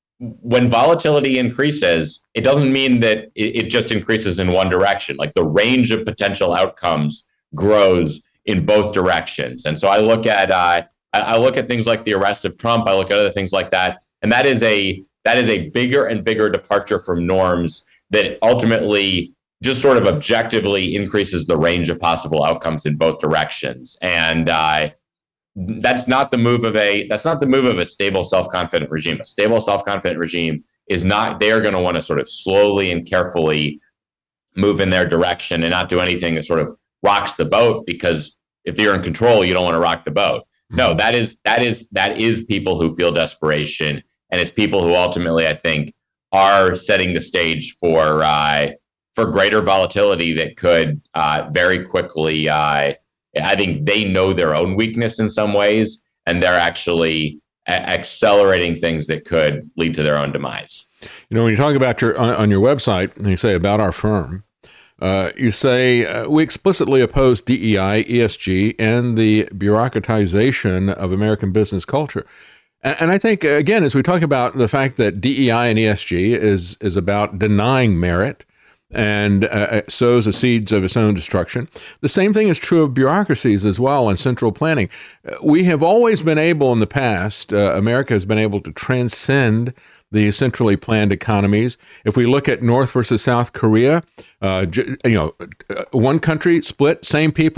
when volatility increases, it doesn't mean that it, it just increases in one direction. Like the range of potential outcomes grows in both directions. And so I look at uh, I look at things like the arrest of Trump. I look at other things like that, and that is a that is a bigger and bigger departure from norms that ultimately just sort of objectively increases the range of possible outcomes in both directions. And uh, that's not the move of a that's not the move of a stable, self-confident regime. A stable, self-confident regime is not. They are going to want to sort of slowly and carefully move in their direction and not do anything that sort of rocks the boat, because if you're in control, you don't want to rock the boat. No, that is that is that is people who feel desperation, and it's people who ultimately, I think, are setting the stage for uh, for greater volatility that could uh, very quickly. Uh, I think they know their own weakness in some ways, and they're actually a- accelerating things that could lead to their own demise. You know, when you talk about your on, on your website, and you say about our firm. Uh, you say, uh, we explicitly oppose D E I, E S G, and the bureaucratization of American business culture. And, and I think, again, as we talk about the fact that D E I and E S G is, is about denying merit and uh, sows the seeds of its own destruction, the same thing is true of bureaucracies as well and central planning. We have always been able in the past, uh, America has been able to transcend the centrally planned economies. If we look at North versus South Korea, uh, you know, one country split, same people,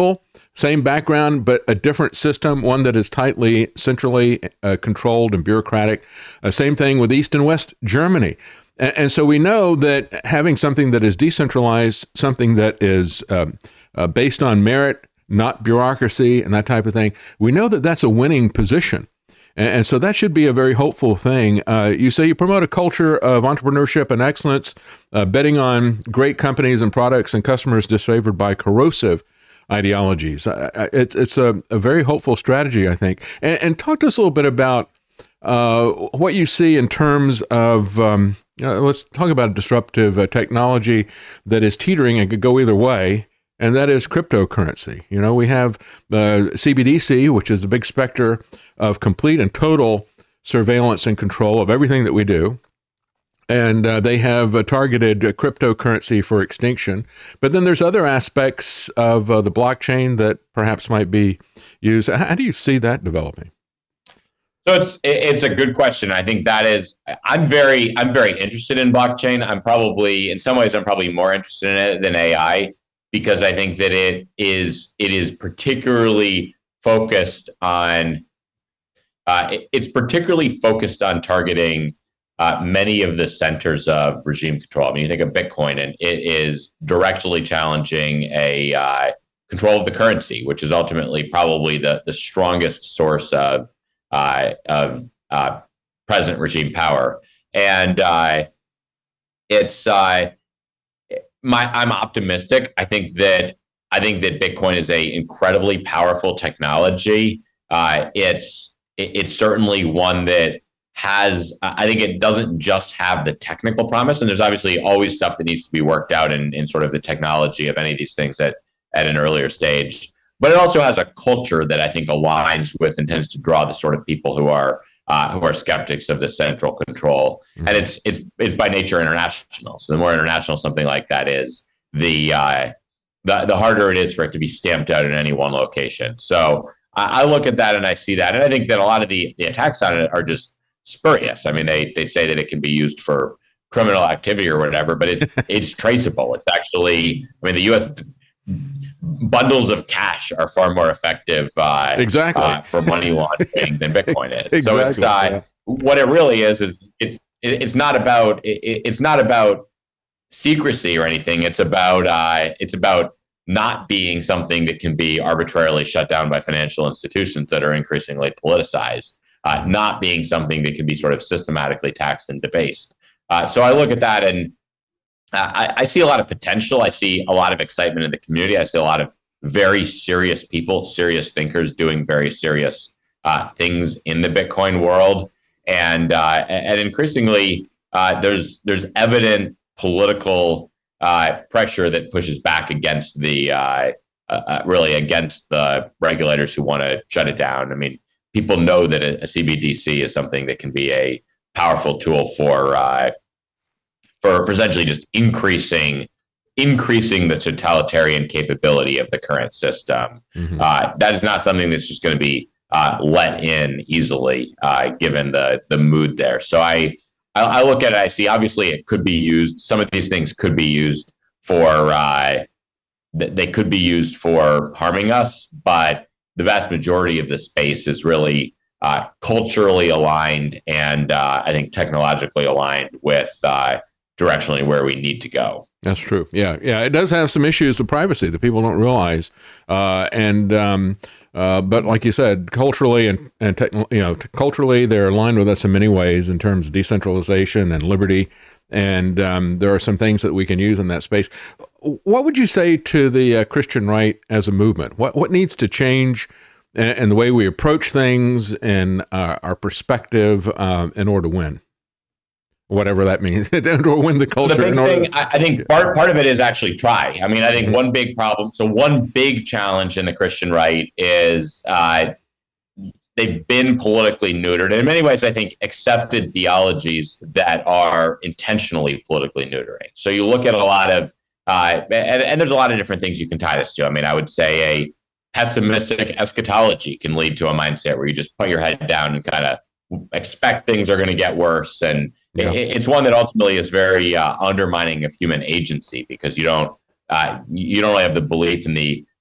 same background, but a different system, one that is tightly centrally uh, controlled and bureaucratic. Uh, same thing with East and West Germany. And, and so we know that having something that is decentralized, something that is um, uh, based on merit, not bureaucracy and that type of thing, we know that that's a winning position. And, and so that should be a very hopeful thing. Uh, you say you promote a culture of entrepreneurship and excellence, uh, betting on great companies and products and customers disfavored by corrosive ideologies. Uh, it's it's a, a very hopeful strategy, I think. And, and talk to us a little bit about uh, what you see in terms of, um, you know, let's talk about a disruptive uh, technology that is teetering and could go either way, and that is cryptocurrency. You know, we have the uh, C B D C, which is a big specter of complete and total surveillance and control of everything that we do. And uh, they have uh, targeted uh, cryptocurrency for extinction. But then there's other aspects of uh, the blockchain that perhaps might be used. How do you see that developing? So it's it's a good question. I think that is, I'm very I'm very interested in blockchain. I'm probably, in some ways, I'm probably more interested in it than A I, because I think that it is it is particularly focused on uh, it, it's particularly focused on targeting Uh, many of the centers of regime control. I mean, you think of Bitcoin, and it is directly challenging a uh, control of the currency, which is ultimately probably the the strongest source of uh, of uh, present regime power. And uh, it's uh, my I'm optimistic. I think that I think that Bitcoin is a incredibly powerful technology. Uh, it's it, it's certainly one that has, I think it doesn't just have the technical promise, and there's obviously always stuff that needs to be worked out in, in sort of the technology of any of these things at, at an earlier stage. But it also has a culture that I think aligns with and tends to draw the sort of people who are uh, who are skeptics of the central control. Mm-hmm. And it's it's it's by nature international. So the more international something like that is, the uh, the the harder it is for it to be stamped out in any one location. So I, I look at that and I see that, and I think that a lot of the the attacks on it are just spurious. I mean, they they say that it can be used for criminal activity or whatever, but it's it's traceable. It's actually, I mean, the U S bundles of cash are far more effective uh, exactly uh, for money laundering than Bitcoin is. Exactly. So it's uh, yeah. what it really is is it's it's not about it, it's not about secrecy or anything. It's about uh, it's about not being something that can be arbitrarily shut down by financial institutions that are increasingly politicized. Uh, not being something that can be sort of systematically taxed and debased. Uh, so I look at that and uh, I, I see a lot of potential. I see a lot of excitement in the community. I see a lot of very serious people, serious thinkers doing very serious uh, things in the Bitcoin world. And uh, and increasingly, uh, there's there's evident political uh, pressure that pushes back against the, uh, uh, really against the regulators who want to shut it down. I mean, people know that a, a C B D C is something that can be a powerful tool for, uh, for for essentially just increasing increasing the totalitarian capability of the current system. Mm-hmm. Uh, that is not something that's just going to be uh, let in easily, uh, given the the mood there. So I, I I look at it. I see obviously it could be used. Some of these things could be used for uh, they could be used for harming us, but the vast majority of the space is really uh, culturally aligned and uh, I think technologically aligned with uh, directionally where we need to go. That's true. Yeah. Yeah. It does have some issues with privacy that people don't realize. Uh, and, um, uh, but like you said, culturally and, and techn- you know, t- culturally, they're aligned with us in many ways in terms of decentralization and liberty. And um, there are some things that we can use in that space. What would you say to the uh, Christian right as a movement? What what needs to change in, in the way we approach things and uh, our perspective um, in order to win? Whatever that means, in order to win the culture. The big in order thing, to- I think part, part of it is actually try. I mean, I think mm-hmm. one big problem, so one big challenge in the Christian right is uh, they've been politically neutered. And in many ways, I think accepted theologies that are intentionally politically neutering. So you look at a lot of, uh, and, and there's a lot of different things you can tie this to. I mean, I would say a pessimistic eschatology can lead to a mindset where you just put your head down and kind of expect things are going to get worse. And yeah. it, it's one that ultimately is very uh, undermining of human agency, because you don't, uh, you don't really have the belief in the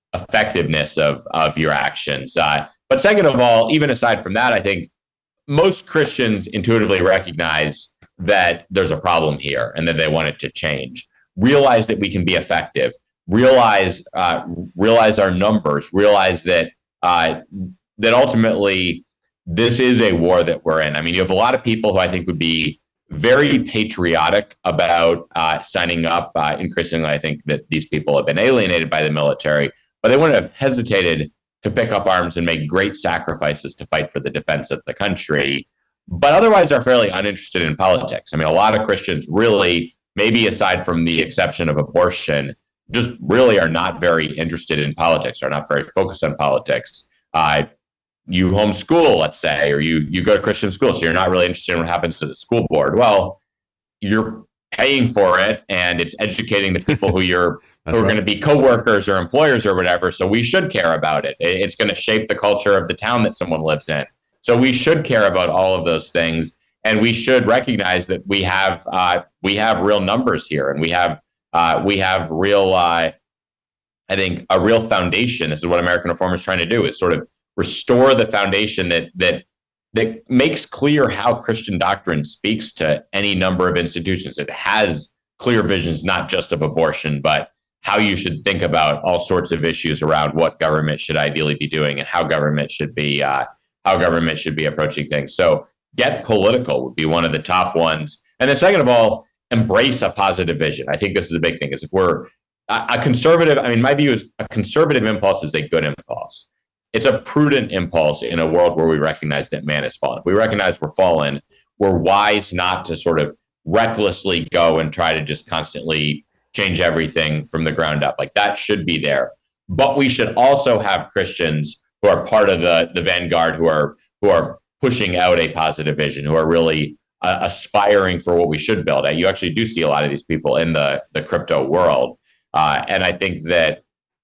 effectiveness of, of your actions. Uh, but second of all, even aside from that, I think most Christians intuitively recognize that there's a problem here and that they want it to change. Realize that we can be effective. Realize uh, realize our numbers. Realize that uh, that ultimately this is a war that we're in. I mean, you have a lot of people who I think would be very patriotic about uh, signing up. Uh, increasingly, I think that these people have been alienated by the military, but they wouldn't have hesitated to pick up arms and make great sacrifices to fight for the defense of the country, but otherwise are fairly uninterested in politics. I mean, a lot of Christians really, maybe aside from the exception of abortion, just really are not very interested in politics, are not very focused on politics. Uh, you homeschool, let's say, or you you go to Christian school, so you're not really interested in what happens to the school board. Well, you're paying for it, and it's educating the people who you're who are right. going to be coworkers or employers or whatever. So we should care about it. It's going to shape the culture of the town that someone lives in. So we should care about all of those things, and we should recognize that we have uh, we have real numbers here, and we have uh, we have real. Uh, I think a real foundation. This is what American Reform is trying to do: is sort of restore the foundation that that that makes clear how Christian doctrine speaks to any number of institutions. It has clear visions, not just of abortion, but how you should think about all sorts of issues around what government should ideally be doing and how government should be uh, how government should be approaching things. So get political would be one of the top ones. And then second of all, embrace a positive vision. I think this is a big thing, is if we're a, a conservative, I mean, my view is a conservative impulse is a good impulse. It's a prudent impulse in a world where we recognize that man is fallen. If we recognize we're fallen, we're wise not to sort of recklessly go and try to just constantly change everything from the ground up. Like, that should be there. But we should also have Christians who are part of the, the vanguard, who are who are pushing out a positive vision, who are really uh, aspiring for what we should build. You actually do see a lot of these people in the, the crypto world. Uh, and I think that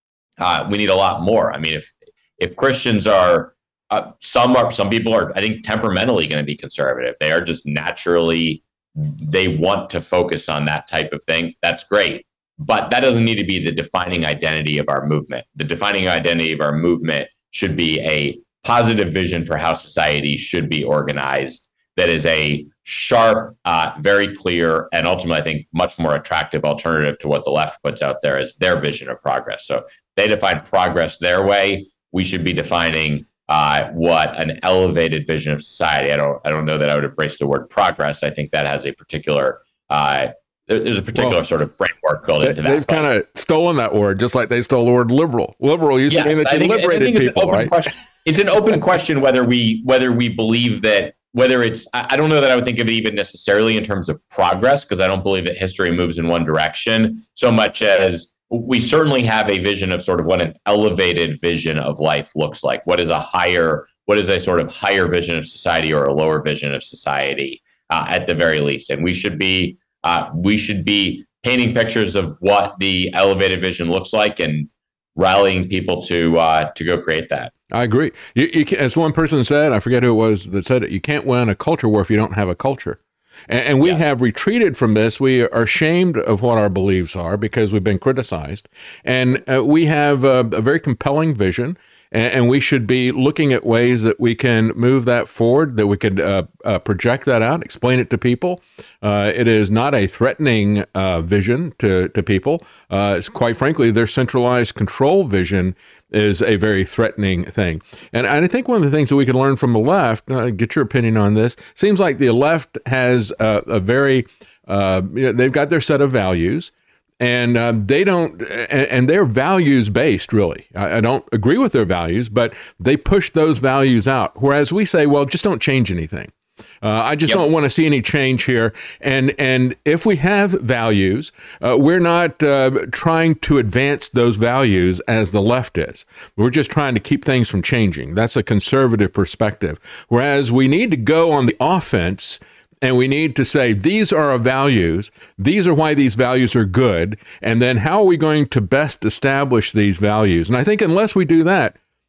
uh, we need a lot more. I mean, if if Christians are, uh, some are, some people are, I think, temperamentally going to be conservative. They are just naturally, they want to focus on that type of thing. That's great. But that doesn't need to be the defining identity of our movement. The defining identity of our movement should be a positive vision for how society should be organized. That is a sharp, uh, very clear, and ultimately, I think, much more attractive alternative to what the left puts out there as their vision of progress. So they define progress their way. We should be defining uh, what an elevated vision of society. I don't. I don't know that I would embrace the word progress. I think that has a particular. Uh, there's a particular well, sort of framework built into that. They've kind of stolen that word, just like they stole the word liberal. Liberal used yes, to mean that you think, liberated people, right? Question. It's an open question whether we whether we believe that. Whether it's, I don't know that I would think of it even necessarily in terms of progress, because I don't believe that history moves in one direction so much as we certainly have a vision of sort of what an elevated vision of life looks like. What is a higher, what is a sort of higher vision of society or a lower vision of society uh, at the very least? And we should be, uh, we should be painting pictures of what the elevated vision looks like and rallying people to uh, to go create that. I agree. You, you can, as one person said, I forget who it was that said it, you can't win a culture war if you don't have a culture. And, and we yeah. have retreated from this. We are ashamed of what our beliefs are because we've been criticized. And uh, we have a, a very compelling vision, and, and we should be looking at ways that we can move that forward, that we could uh, uh, project that out, explain it to people. Uh, it is not a threatening uh, vision to, to people. Uh, it's quite frankly, their centralized control vision is a very threatening thing. And I think one of the things that we can learn from the left, uh, get your opinion on this, seems like the left has a, a very, uh, you know, they've got their set of values, and uh, they don't, and, and they're values based, really. I, I don't agree with their values, but they push those values out. Whereas we say, well, just don't change anything. Uh, I just yep. don't want to see any change here. And and if we have values, uh, we're not uh, trying to advance those values as the left is. We're just trying to keep things from changing. That's a conservative perspective. Whereas we need to go on the offense, and we need to say, these are our values. These are why these values are good. And then how are we going to best establish these values? And I think unless we do that,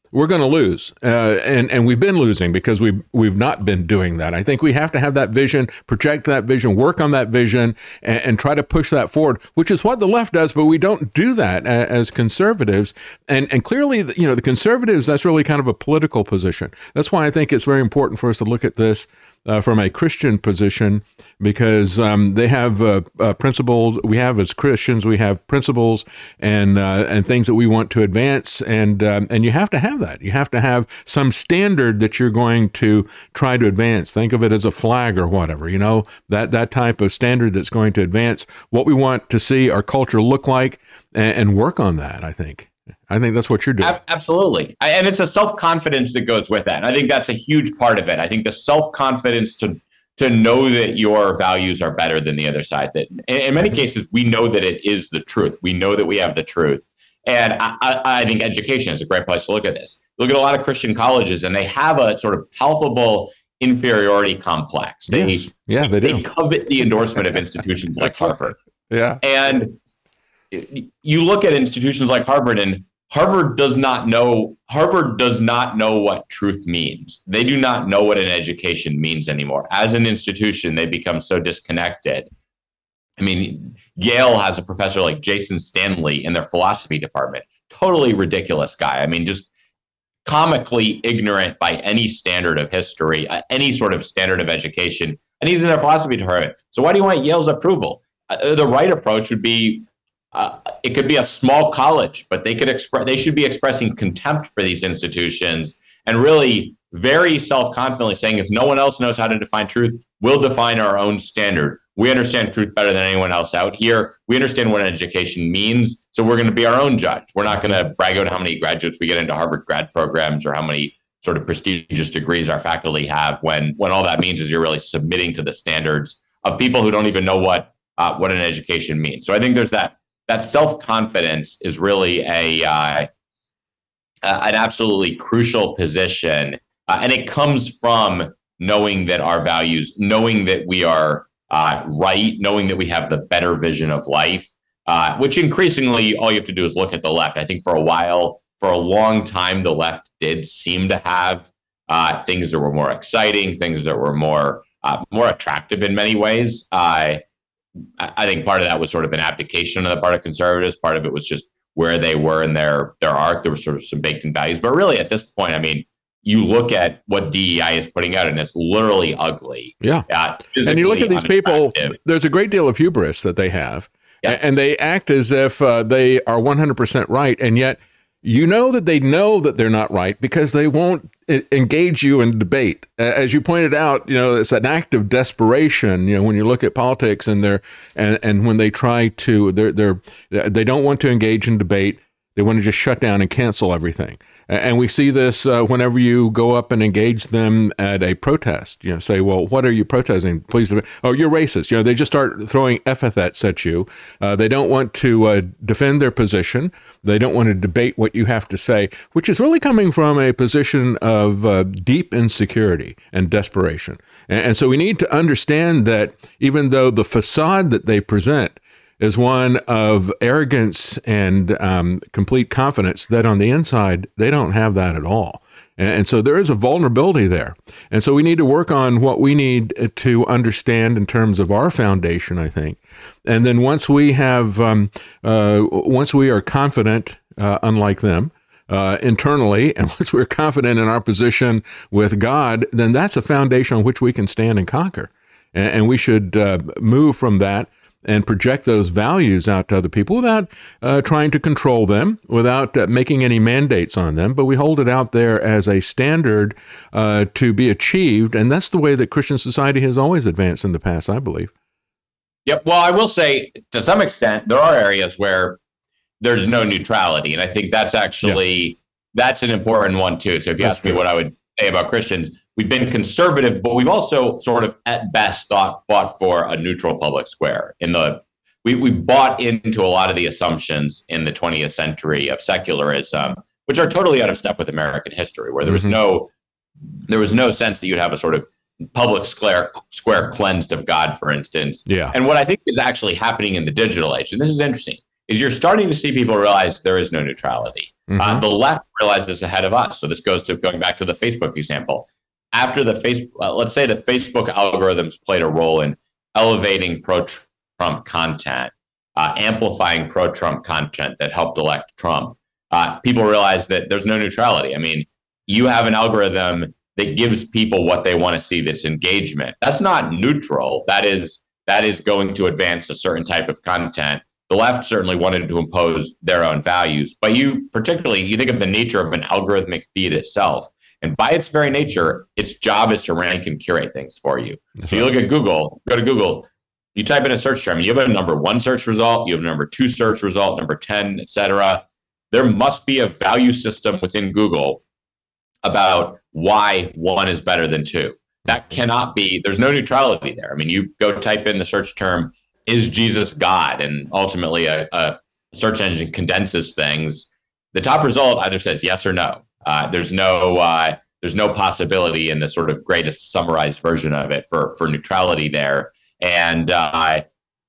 we're going to lose. Uh, and, and we've been losing because we've, we've not been doing that. I think we have to have that vision, project that vision, work on that vision, and, and try to push that forward, which is what the left does, but we don't do that as, as conservatives. And, and clearly, you know, the conservatives, that's really kind of a political position. That's why I think it's very important for us to look at this Uh, from a Christian position, because um, they have uh, uh, principles. We have as Christians, we have principles and uh, and things that we want to advance, and um, and you have to have that. You have to have some standard that you're going to try to advance. Think of it as a flag or whatever, you know, that that type of standard that's going to advance what we want to see our culture look like, and, and work on that. I think. I think that's what you're doing. Absolutely. And it's a self-confidence that goes with that. And I think that's a huge part of it. I think the self-confidence to to know that your values are better than the other side. That in many cases, we know that it is the truth. We know that we have the truth. And I, I think education is a great place to look at this. Look at a lot of Christian colleges, and they have a sort of palpable inferiority complex. They, yes. Yeah, they do. They covet the endorsement of institutions like Harvard. Yeah. And you look at institutions like Harvard, and Harvard does not know, Harvard does not know what truth means. They do not know what an education means anymore. As an institution, they become so disconnected. I mean, Yale has a professor like Jason Stanley in their philosophy department. Totally ridiculous guy. I mean, just comically ignorant by any standard of history, uh, any sort of standard of education. And he's in their philosophy department. So why do you want Yale's approval? Uh, the right approach would be, uh, it could be a small college, but they could express, they should be expressing contempt for these institutions and really very self-confidently saying, if no one else knows how to define truth, we'll define our own standard. We understand truth better than anyone else out here. We understand what education means. So we're going to be our own judge. We're not going to brag out how many graduates we get into Harvard grad programs or how many sort of prestigious degrees our faculty have, when, when all that means is you're really submitting to the standards of people who don't even know what, uh, what an education means. So I think there's that, that self-confidence is really a, uh, an absolutely crucial position. Uh, and it comes from knowing that our values, knowing that we are uh, right, knowing that we have the better vision of life, uh, which increasingly all you have to do is look at the left. I think for a while, for a long time, the left did seem to have uh, things that were more exciting, things that were more uh, more attractive in many ways. Uh, I think part of that was sort of an abdication on the part of conservatives. Part of it was just where they were in their their arc. There was sort of some baked in values. But really, at this point, I mean, you look at what D E I is putting out, and it's literally ugly. Yeah. Uh, and you look at these people, there's a great deal of hubris that they have. Yes. And they act as if uh, they are one hundred percent right. And yet, you know that they know that they're not right because they won't engage you in debate. As you pointed out, you know, it's an act of desperation. You know, when you look at politics and they're and, and when they try to, they're they're they don't want to engage in debate. They want to just shut down and cancel everything. And we see this uh, whenever you go up and engage them at a protest. You know, say, well, what are you protesting? Please, oh, you're racist. You know, they just start throwing epithets at you. Uh, they don't want to uh, defend their position. They don't want to debate what you have to say, which is really coming from a position of uh, deep insecurity and desperation. And, and so we need to understand that even though the facade that they present is one of arrogance and um, complete confidence, that on the inside, they don't have that at all. And, and so there is a vulnerability there. And so we need to work on what we need to understand in terms of our foundation, I think. And then once we have, um, uh, once we are confident, uh, unlike them, uh, internally, and once we're confident in our position with God, then that's a foundation on which we can stand and conquer. And, and we should uh, move from that and project those values out to other people without uh, trying to control them, without uh, making any mandates on them. But we hold it out there as a standard uh, to be achieved. And that's the way that Christian society has always advanced in the past, I believe. Yep. Well, I will say, to some extent, there are areas where there's no neutrality. And I think that's actually, yeah. that's an important one, too. So if you that's ask true. me what I would say about Christians, we've been conservative, but we've also sort of at best thought fought for a neutral public square. In the we we bought into a lot of the assumptions in the twentieth century of secularism, which are totally out of step with American history, where there was mm-hmm. no there was no sense that you'd have a sort of public square square cleansed of God, for instance. Yeah. And what I think is actually happening in the digital age, and this is interesting, is you're starting to see people realize there is no neutrality. Mm-hmm. Uh, the left realized this ahead of us. So this goes to going back to the Facebook example. After the face, uh, let's say the Facebook algorithms played a role in elevating pro-Trump content, uh, amplifying pro-Trump content that helped elect Trump. Uh, people realize that there's no neutrality. I mean, you have an algorithm that gives people what they want to see, this engagement. That's not neutral. That is that is going to advance a certain type of content. The left certainly wanted to impose their own values, but you particularly, you think of the nature of an algorithmic feed itself. And by its very nature, its job is to rank and curate things for you. That's so right. You look at Google, go to Google, you type in a search term, you have a number one search result, you have a number two search result, number ten, et cetera. There must be a value system within Google about why one is better than two. That cannot be, there's no neutrality there. I mean, you go type in the search term, is Jesus God? And ultimately a, a search engine condenses things. The top result either says yes or no. Uh, there's no uh, there's no possibility in the sort of greatest summarized version of it for, for neutrality there. And uh,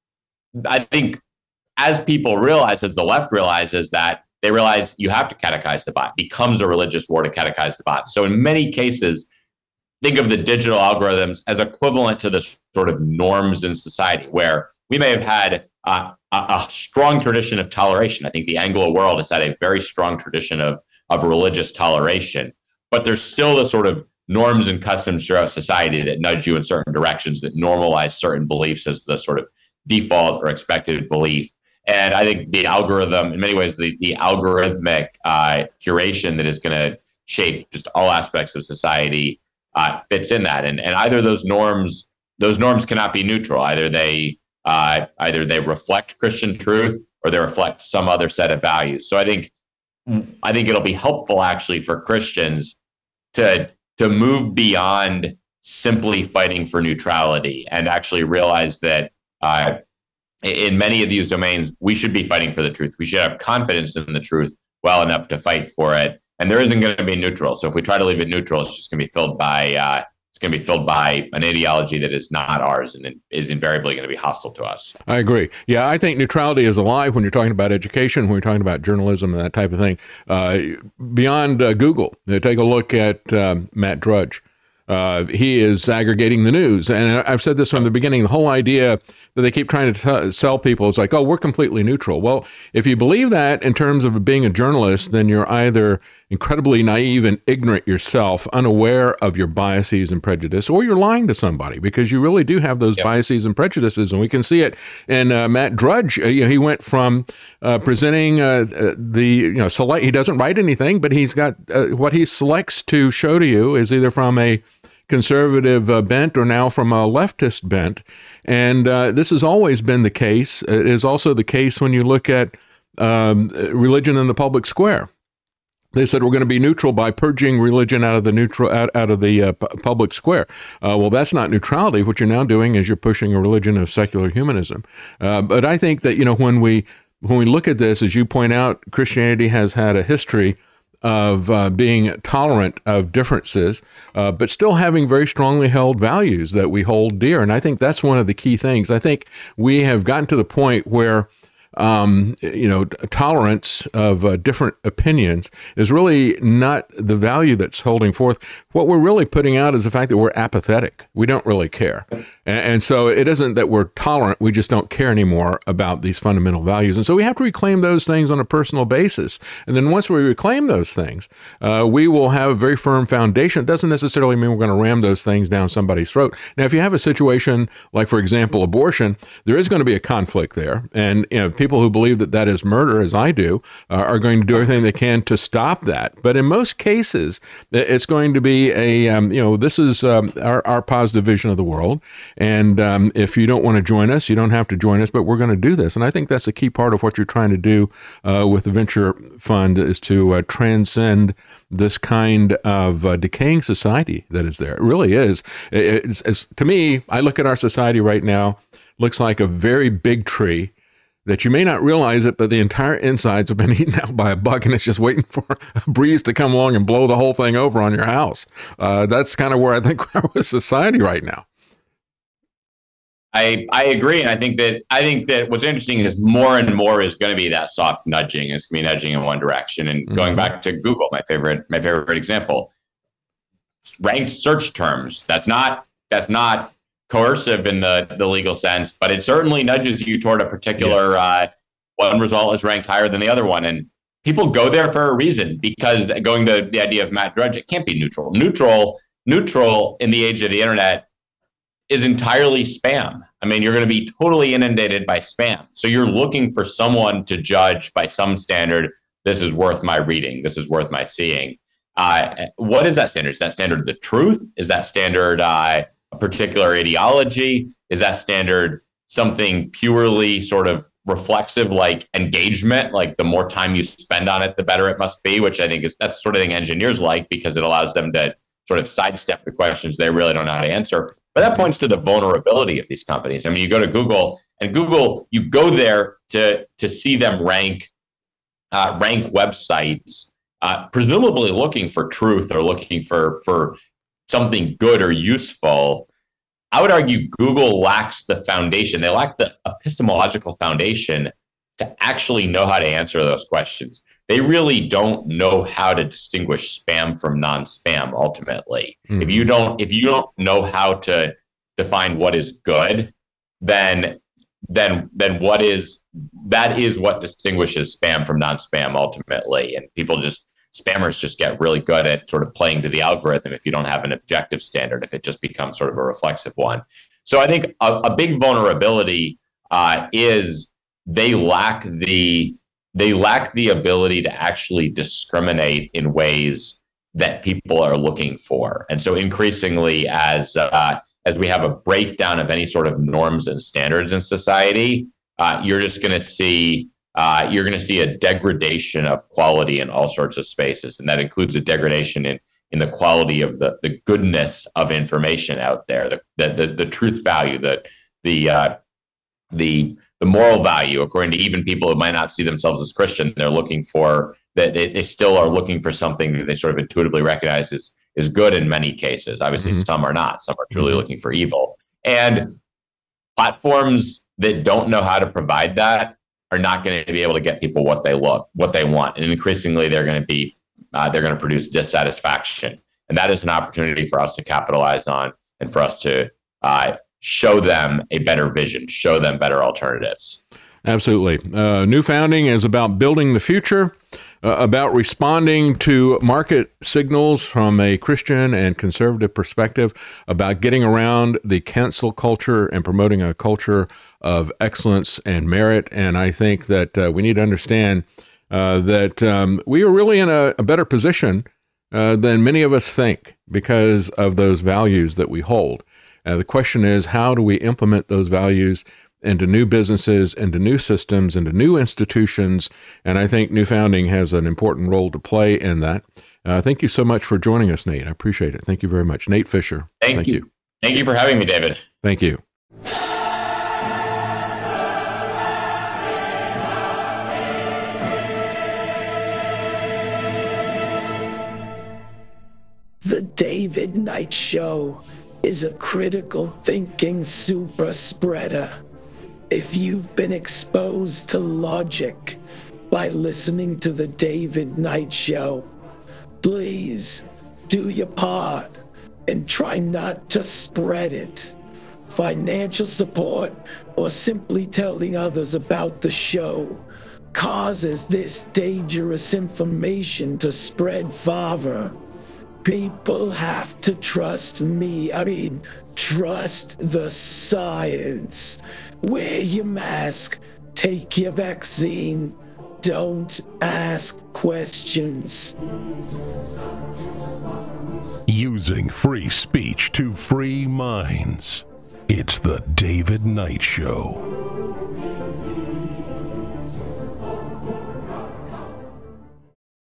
I think as people realize, as the left realizes that, they realize you have to catechize the bot. It becomes a religious war to catechize the bot. So in many cases, think of the digital algorithms as equivalent to the sort of norms in society, where we may have had uh, a, a strong tradition of toleration. I think the Anglo world has had a very strong tradition of, of religious toleration, but there's still the sort of norms and customs throughout society that nudge you in certain directions, that normalize certain beliefs as the sort of default or expected belief. And I think the algorithm, in many ways, the, the algorithmic uh, curation that is going to shape just all aspects of society uh, fits in that. And, and either those norms, those norms cannot be neutral. Either they uh, either they reflect Christian truth or they reflect some other set of values. So I think I think it'll be helpful actually for Christians to to move beyond simply fighting for neutrality and actually realize that uh, in many of these domains, we should be fighting for the truth. We should have confidence in the truth well enough to fight for it. And there isn't going to be neutral. So if we try to leave it neutral, it's just going to be filled by uh, it's going to be filled by an ideology that is not ours and is invariably going to be hostile to us. I agree. Yeah, I think neutrality is alive when you're talking about education, when you're talking about journalism and that type of thing. Uh, beyond uh, Google, take a look at um, Matt Drudge. Uh, he is aggregating the news. And I've said this from the beginning, the whole idea that they keep trying to t- sell people is like, oh, we're completely neutral. Well, if you believe that in terms of being a journalist, then you're either incredibly naive and ignorant yourself, unaware of your biases and prejudice, or you're lying to somebody, because you really do have those yep. biases and prejudices. And we can see it in uh, Matt Drudge. Uh, you know, he went from uh, presenting uh, the, you know, select, he doesn't write anything, but he's got uh, what he selects to show to you is either from a conservative uh, bent or now from a leftist bent. And uh, this has always been the case. It is also the case when you look at um, religion in the public square. They said we're going to be neutral by purging religion out of the neutral out, out of the uh, p- public square. Uh, well, that's not neutrality. What you're now doing is you're pushing a religion of secular humanism. Uh, but I think that, you know, when we when we look at this, as you point out, Christianity has had a history of uh, being tolerant of differences, uh, but still having very strongly held values that we hold dear. And I think that's one of the key things. I think we have gotten to the point where Um, you know, tolerance of uh, different opinions is really not the value that's holding forth. What we're really putting out is the fact that we're apathetic. We don't really care. And, and so it isn't that we're tolerant. We just don't care anymore about these fundamental values. And so we have to reclaim those things on a personal basis. And then once we reclaim those things, uh, we will have a very firm foundation. It doesn't necessarily mean we're going to ram those things down somebody's throat. Now, if you have a situation like, for example, abortion, there is going to be a conflict there. And, you know, people People who believe that that is murder, as I do, uh, are going to do everything they can to stop that. But in most cases, it's going to be a, um, you know, this is um, our, our positive vision of the world. And um, if you don't want to join us, you don't have to join us, but we're going to do this. And I think that's a key part of what you're trying to do uh, with the venture fund, is to uh, transcend this kind of uh, decaying society that is there. It really is. It's, it's, to me, I look at our society right now, looks like a very big tree that you may not realize it, but the entire insides have been eaten out by a bug, and it's just waiting for a breeze to come along and blow the whole thing over on your house. Uh, that's kind of where I think we're with society right now. I, I agree. And I think that I think that what's interesting is more and more is going to be that soft nudging. It's going to be nudging in one direction. And mm-hmm. going back to Google, my favorite, my favorite example, ranked search terms. That's not that's not coercive in the, the legal sense, but it certainly nudges you toward a particular yeah. uh, one result is ranked higher than the other one. And people go there for a reason, because going to the idea of Matt Drudge, it can't be neutral. Neutral, neutral in the age of the internet is entirely spam. I mean, you're going to be totally inundated by spam. So you're looking for someone to judge by some standard. This is worth my reading. This is worth my seeing. Uh, what is that standard? Is that standard the truth? Is that standard uh, a particular ideology? Is that standard something purely sort of reflexive, like engagement, like the more time you spend on it, the better it must be, which I think is that's the sort of thing engineers like, because it allows them to sort of sidestep the questions they really don't know how to answer. But that points to the vulnerability of these companies. I mean, you go to Google, and Google, you go there to to see them rank uh, rank websites, uh, presumably looking for truth or looking for for something good or useful. I would argue Google lacks the foundation. They lack the epistemological foundation to actually know how to answer those questions. They really don't know how to distinguish spam from non-spam ultimately. Mm-hmm. If you don't, if you don't know how to define what is good, then then then what is that is what distinguishes spam from non-spam ultimately. And people just spammers just get really good at sort of playing to the algorithm if you don't have an objective standard, if it just becomes sort of a reflexive one. So I think a, a big vulnerability uh, is they lack the They lack the ability to actually discriminate in ways that people are looking for. And so increasingly, as uh, as we have a breakdown of any sort of norms and standards in society, uh, you're just going to see uh, you're going to see a degradation of quality in all sorts of spaces, and that includes a degradation in in the quality of the the goodness of information out there, the the the, the truth value, the the uh, the the moral value, according to even people who might not see themselves as Christian. They're looking for that. They, they still are looking for something that they sort of intuitively recognize is, is good in many cases. Obviously, mm-hmm. some are not. Some are truly mm-hmm. looking for evil. And platforms that don't know how to provide that are not going to be able to get people what they look, what they want. And increasingly, they're going to be, uh, they're going to produce dissatisfaction. And that is an opportunity for us to capitalize on and for us to, uh, show them a better vision, show them better alternatives. Absolutely. Uh, New Founding is about building the future, uh, about responding to market signals from a Christian and conservative perspective, about getting around the cancel culture and promoting a culture of excellence and merit. And I think that uh, we need to understand uh, that um, we are really in a, a better position uh, than many of us think because of those values that we hold. Uh, the question is, how do we implement those values into new businesses, into new systems, into new institutions? And I think New Founding has an important role to play in that. Uh, thank you so much for joining us, Nate. I appreciate it. Thank you very much. Nate Fisher. Thank, thank you. you. Thank you for having me, David. Thank you. The David Knight Show is a critical thinking super spreader. If you've been exposed to logic by listening to the David Knight Show, please do your part and try not to spread it. Financial support or simply telling others about the show causes this dangerous information to spread farther. People have to trust me. I mean, trust the science. Wear your mask. Take your vaccine. Don't ask questions. Using free speech to free minds. It's the David Knight Show.